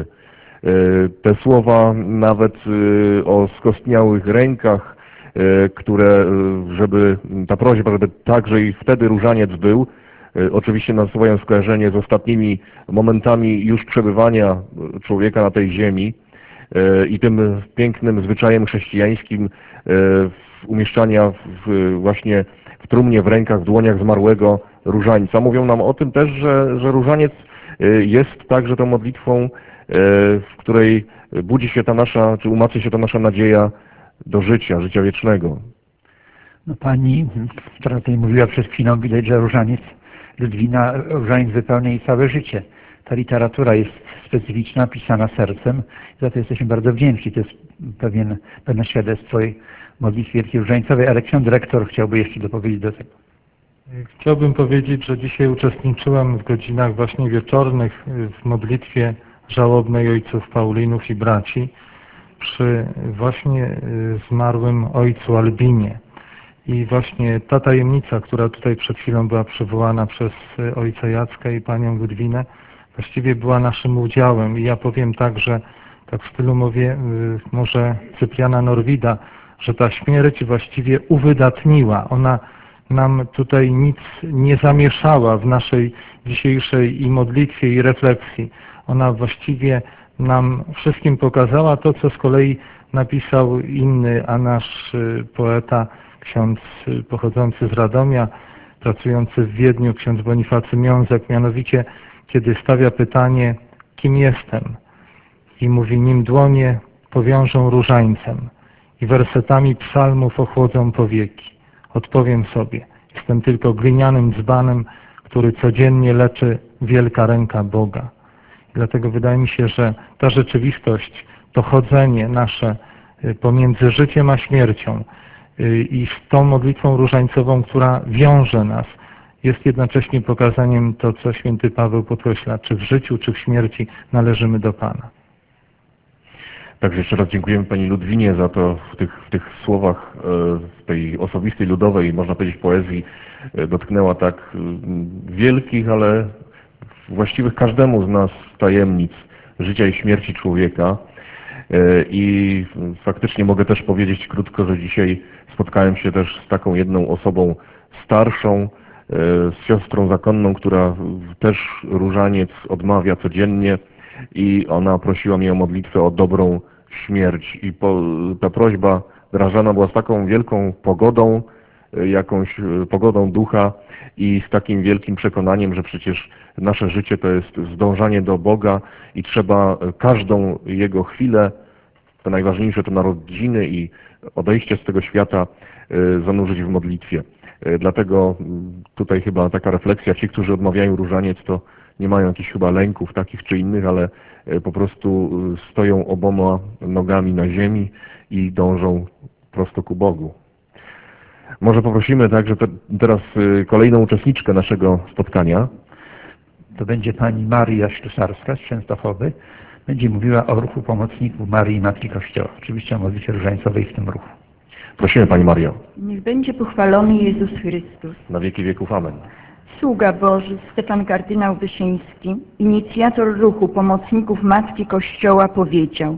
Te słowa nawet o skostniałych rękach, które, żeby ta prośba, żeby także i wtedy różaniec był, oczywiście nasuwają skojarzenie z ostatnimi momentami już przebywania człowieka na tej ziemi i tym pięknym zwyczajem chrześcijańskim umieszczania w, właśnie w trumnie, w rękach, w dłoniach zmarłego różańca. Mówią nam o tym też, że, że różaniec jest także tą modlitwą, w której budzi się ta nasza, czy umacnia się ta nasza nadzieja do życia, życia wiecznego. No pani, która tutaj mówiła przed chwilą, widać, że różaniec Ludwina, różaniec wypełnia jej całe życie. Ta literatura jest specyficzna, pisana sercem, za to jesteśmy bardzo wdzięczni. To jest pewien, pewne świadectwo modlitwy wielkiej różańcowej, ale ksiądz dyrektor chciałby jeszcze dopowiedzieć do tego. Chciałbym powiedzieć, że dzisiaj uczestniczyłem w godzinach właśnie wieczornych w modlitwie żałobnej ojców Paulinów i braci przy właśnie zmarłym ojcu Albinie. I właśnie ta tajemnica, która tutaj przed chwilą była przywołana przez ojca Jacka i panią Ludwinę, właściwie była naszym udziałem. I ja powiem tak, że tak w stylu mówię, może Cypriana Norwida, że ta śmierć właściwie uwydatniła. Ona nam tutaj nic nie zamieszała w naszej dzisiejszej i modlitwie, i refleksji. Ona właściwie nam wszystkim pokazała to, co z kolei napisał inny, a nasz poeta, ksiądz pochodzący z Radomia, pracujący w Wiedniu, ksiądz Bonifacy Miązek, mianowicie kiedy stawia pytanie, kim jestem? I mówi, nim dłonie powiążą różańcem i wersetami psalmów ochłodzą powieki. Odpowiem sobie, jestem tylko glinianym dzbanem, który codziennie leczy wielka ręka Boga. I dlatego wydaje mi się, że ta rzeczywistość, to chodzenie nasze pomiędzy życiem a śmiercią i z tą modlitwą różańcową, która wiąże nas, jest jednocześnie pokazaniem to, co święty Paweł podkreśla, czy w życiu, czy w śmierci należymy do Pana. Także jeszcze raz dziękujemy Pani Ludwinie za to w tych, w tych słowach, w tej osobistej, ludowej, można powiedzieć poezji, dotknęła tak wielkich, ale właściwych każdemu z nas tajemnic życia i śmierci człowieka. I faktycznie mogę też powiedzieć krótko, że dzisiaj spotkałem się też z taką jedną osobą starszą, z siostrą zakonną, która też różaniec odmawia codziennie i ona prosiła mnie o modlitwę o dobrą śmierć. I po, ta prośba wyrażana była z taką wielką pogodą, jakąś pogodą ducha i z takim wielkim przekonaniem, że przecież nasze życie to jest zdążanie do Boga i trzeba każdą Jego chwilę, to najważniejsze to narodziny i odejście z tego świata, zanurzyć w modlitwie. Dlatego tutaj chyba taka refleksja, ci, którzy odmawiają różaniec, to nie mają jakichś chyba lęków takich czy innych, ale po prostu stoją oboma nogami na ziemi i dążą prosto ku Bogu. Może poprosimy także te, teraz kolejną uczestniczkę naszego spotkania. To będzie pani Maria Ślusarska z Częstochowy. Będzie mówiła o ruchu pomocników Maryi Matki Kościoła. Oczywiście o modlitwie różańcowej w tym ruchu. Prosimy Pani Mario. Niech będzie pochwalony Jezus Chrystus. Na wieki wieków. Amen. Sługa Boży Stefan kardynał Wyszyński, inicjator ruchu pomocników Matki Kościoła, powiedział: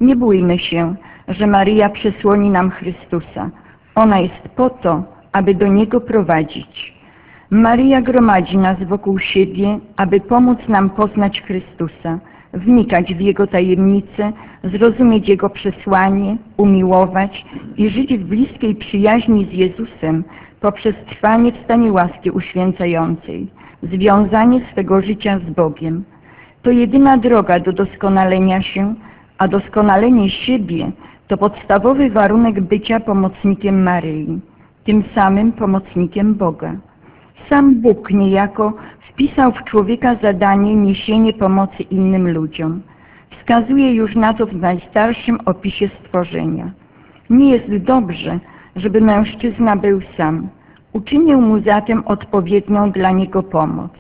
Nie bójmy się, że Maryja przesłoni nam Chrystusa. Ona jest po to, aby do Niego prowadzić. Maryja gromadzi nas wokół siebie, aby pomóc nam poznać Chrystusa, wnikać w Jego tajemnice, zrozumieć Jego przesłanie, umiłować i żyć w bliskiej przyjaźni z Jezusem poprzez trwanie w stanie łaski uświęcającej, związanie swego życia z Bogiem. To jedyna droga do doskonalenia się, a doskonalenie siebie to podstawowy warunek bycia pomocnikiem Maryi, tym samym pomocnikiem Boga. Sam Bóg niejako wpisał w człowieka zadanie niesienie pomocy innym ludziom. Wskazuje już na to w najstarszym opisie stworzenia. Nie jest dobrze, żeby mężczyzna był sam. Uczynię mu zatem odpowiednią dla niego pomoc.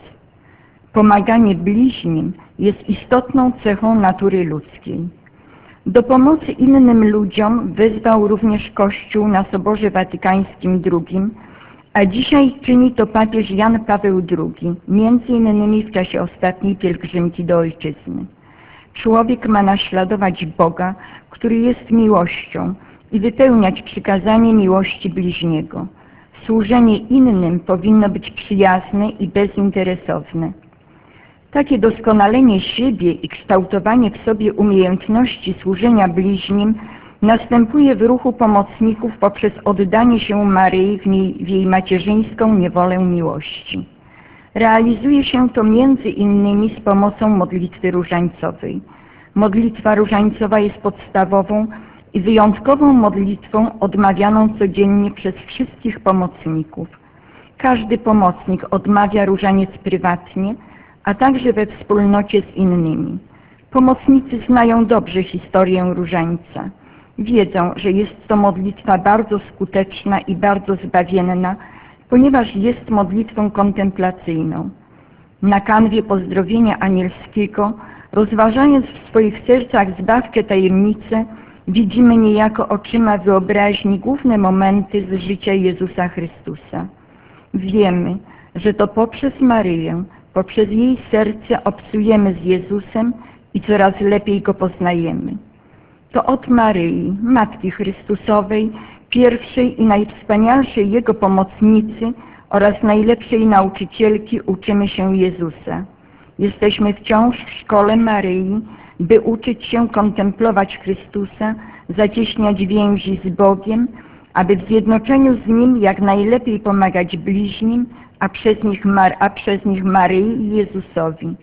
Pomaganie bliźnim jest istotną cechą natury ludzkiej. Do pomocy innym ludziom wezwał również Kościół na Soborze Watykańskim drugim, a dzisiaj czyni to papież Jan Paweł drugi, między innymi w czasie ostatniej pielgrzymki do Ojczyzny. Człowiek ma naśladować Boga, który jest miłością i wypełniać przykazanie miłości bliźniego. Służenie innym powinno być przyjazne i bezinteresowne. Takie doskonalenie siebie i kształtowanie w sobie umiejętności służenia bliźnim następuje w ruchu pomocników poprzez oddanie się Maryi w, niej, w jej macierzyńską niewolę miłości. Realizuje się to między innymi z pomocą modlitwy różańcowej. Modlitwa różańcowa jest podstawową i wyjątkową modlitwą odmawianą codziennie przez wszystkich pomocników. Każdy pomocnik odmawia różaniec prywatnie, a także we wspólnocie z innymi. Pomocnicy znają dobrze historię różańca. Wiedzą, że jest to modlitwa bardzo skuteczna i bardzo zbawienna, ponieważ jest modlitwą kontemplacyjną. Na kanwie pozdrowienia anielskiego, rozważając w swoich sercach zbawkę tajemnicy, widzimy niejako oczyma wyobraźni główne momenty z życia Jezusa Chrystusa. Wiemy, że to poprzez Maryję, poprzez jej serce obcujemy z Jezusem i coraz lepiej Go poznajemy. To od Maryi, Matki Chrystusowej, pierwszej i najwspanialszej Jego pomocnicy oraz najlepszej nauczycielki uczymy się Jezusa. Jesteśmy wciąż w szkole Maryi, by uczyć się kontemplować Chrystusa, zacieśniać więzi z Bogiem, aby w zjednoczeniu z Nim jak najlepiej pomagać bliźnim, a przez nich, Mar a przez nich Maryi i Jezusowi.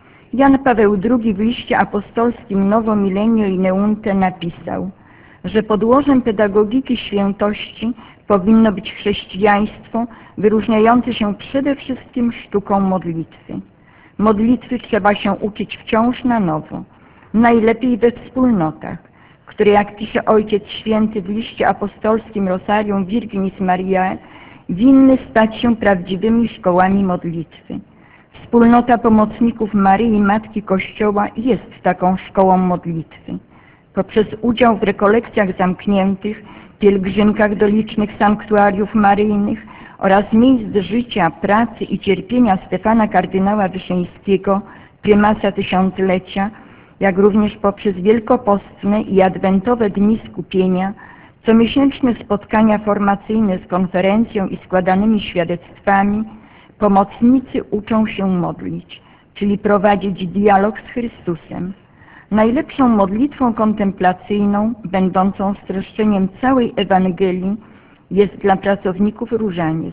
Jan Paweł drugi w liście apostolskim Novo Millennio Ineunte napisał, że podłożem pedagogiki świętości powinno być chrześcijaństwo wyróżniające się przede wszystkim sztuką modlitwy. Modlitwy trzeba się uczyć wciąż na nowo, najlepiej we wspólnotach, które, jak pisze Ojciec Święty w liście apostolskim Rosarium Virginis Mariae, winny stać się prawdziwymi szkołami modlitwy. Wspólnota pomocników Maryi, Matki Kościoła, jest taką szkołą modlitwy. Poprzez udział w rekolekcjach zamkniętych, pielgrzymkach do licznych sanktuariów maryjnych oraz miejsc życia, pracy i cierpienia Stefana kardynała Wyszyńskiego, prymasa tysiąclecia, jak również poprzez wielkopostne i adwentowe dni skupienia, comiesięczne spotkania formacyjne z konferencją i składanymi świadectwami, pomocnicy uczą się modlić, czyli prowadzić dialog z Chrystusem. Najlepszą modlitwą kontemplacyjną, będącą streszczeniem całej Ewangelii, jest dla pracowników różaniec.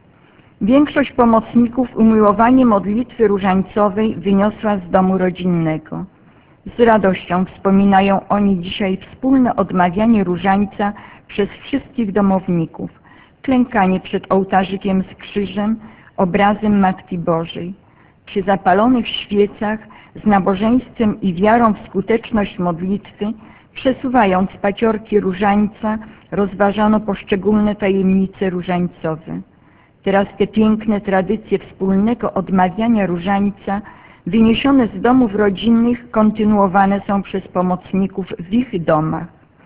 Większość pomocników umiłowanie modlitwy różańcowej wyniosła z domu rodzinnego. Z radością wspominają oni dzisiaj wspólne odmawianie różańca przez wszystkich domowników, klękanie przed ołtarzykiem z krzyżem, obrazem Matki Bożej. Przy zapalonych świecach z nabożeństwem i wiarą w skuteczność modlitwy, przesuwając paciorki różańca, rozważano poszczególne tajemnice różańcowe. Teraz te piękne tradycje wspólnego odmawiania różańca, wyniesione z domów rodzinnych, kontynuowane są przez pomocników w ich domach.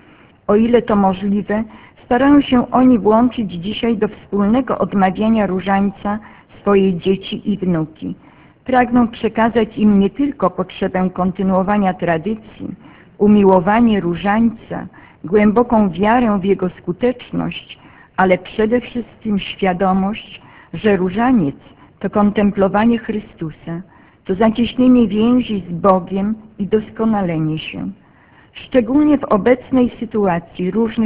O ile to możliwe, starają się oni włączyć dzisiaj do wspólnego odmawiania różańca swoje dzieci i wnuki. Pragną przekazać im nie tylko potrzebę kontynuowania tradycji, umiłowanie różańca, głęboką wiarę w jego skuteczność, ale przede wszystkim świadomość, że różaniec to kontemplowanie Chrystusa, to zacieśnienie więzi z Bogiem i doskonalenie się. Szczególnie w obecnej sytuacji różnych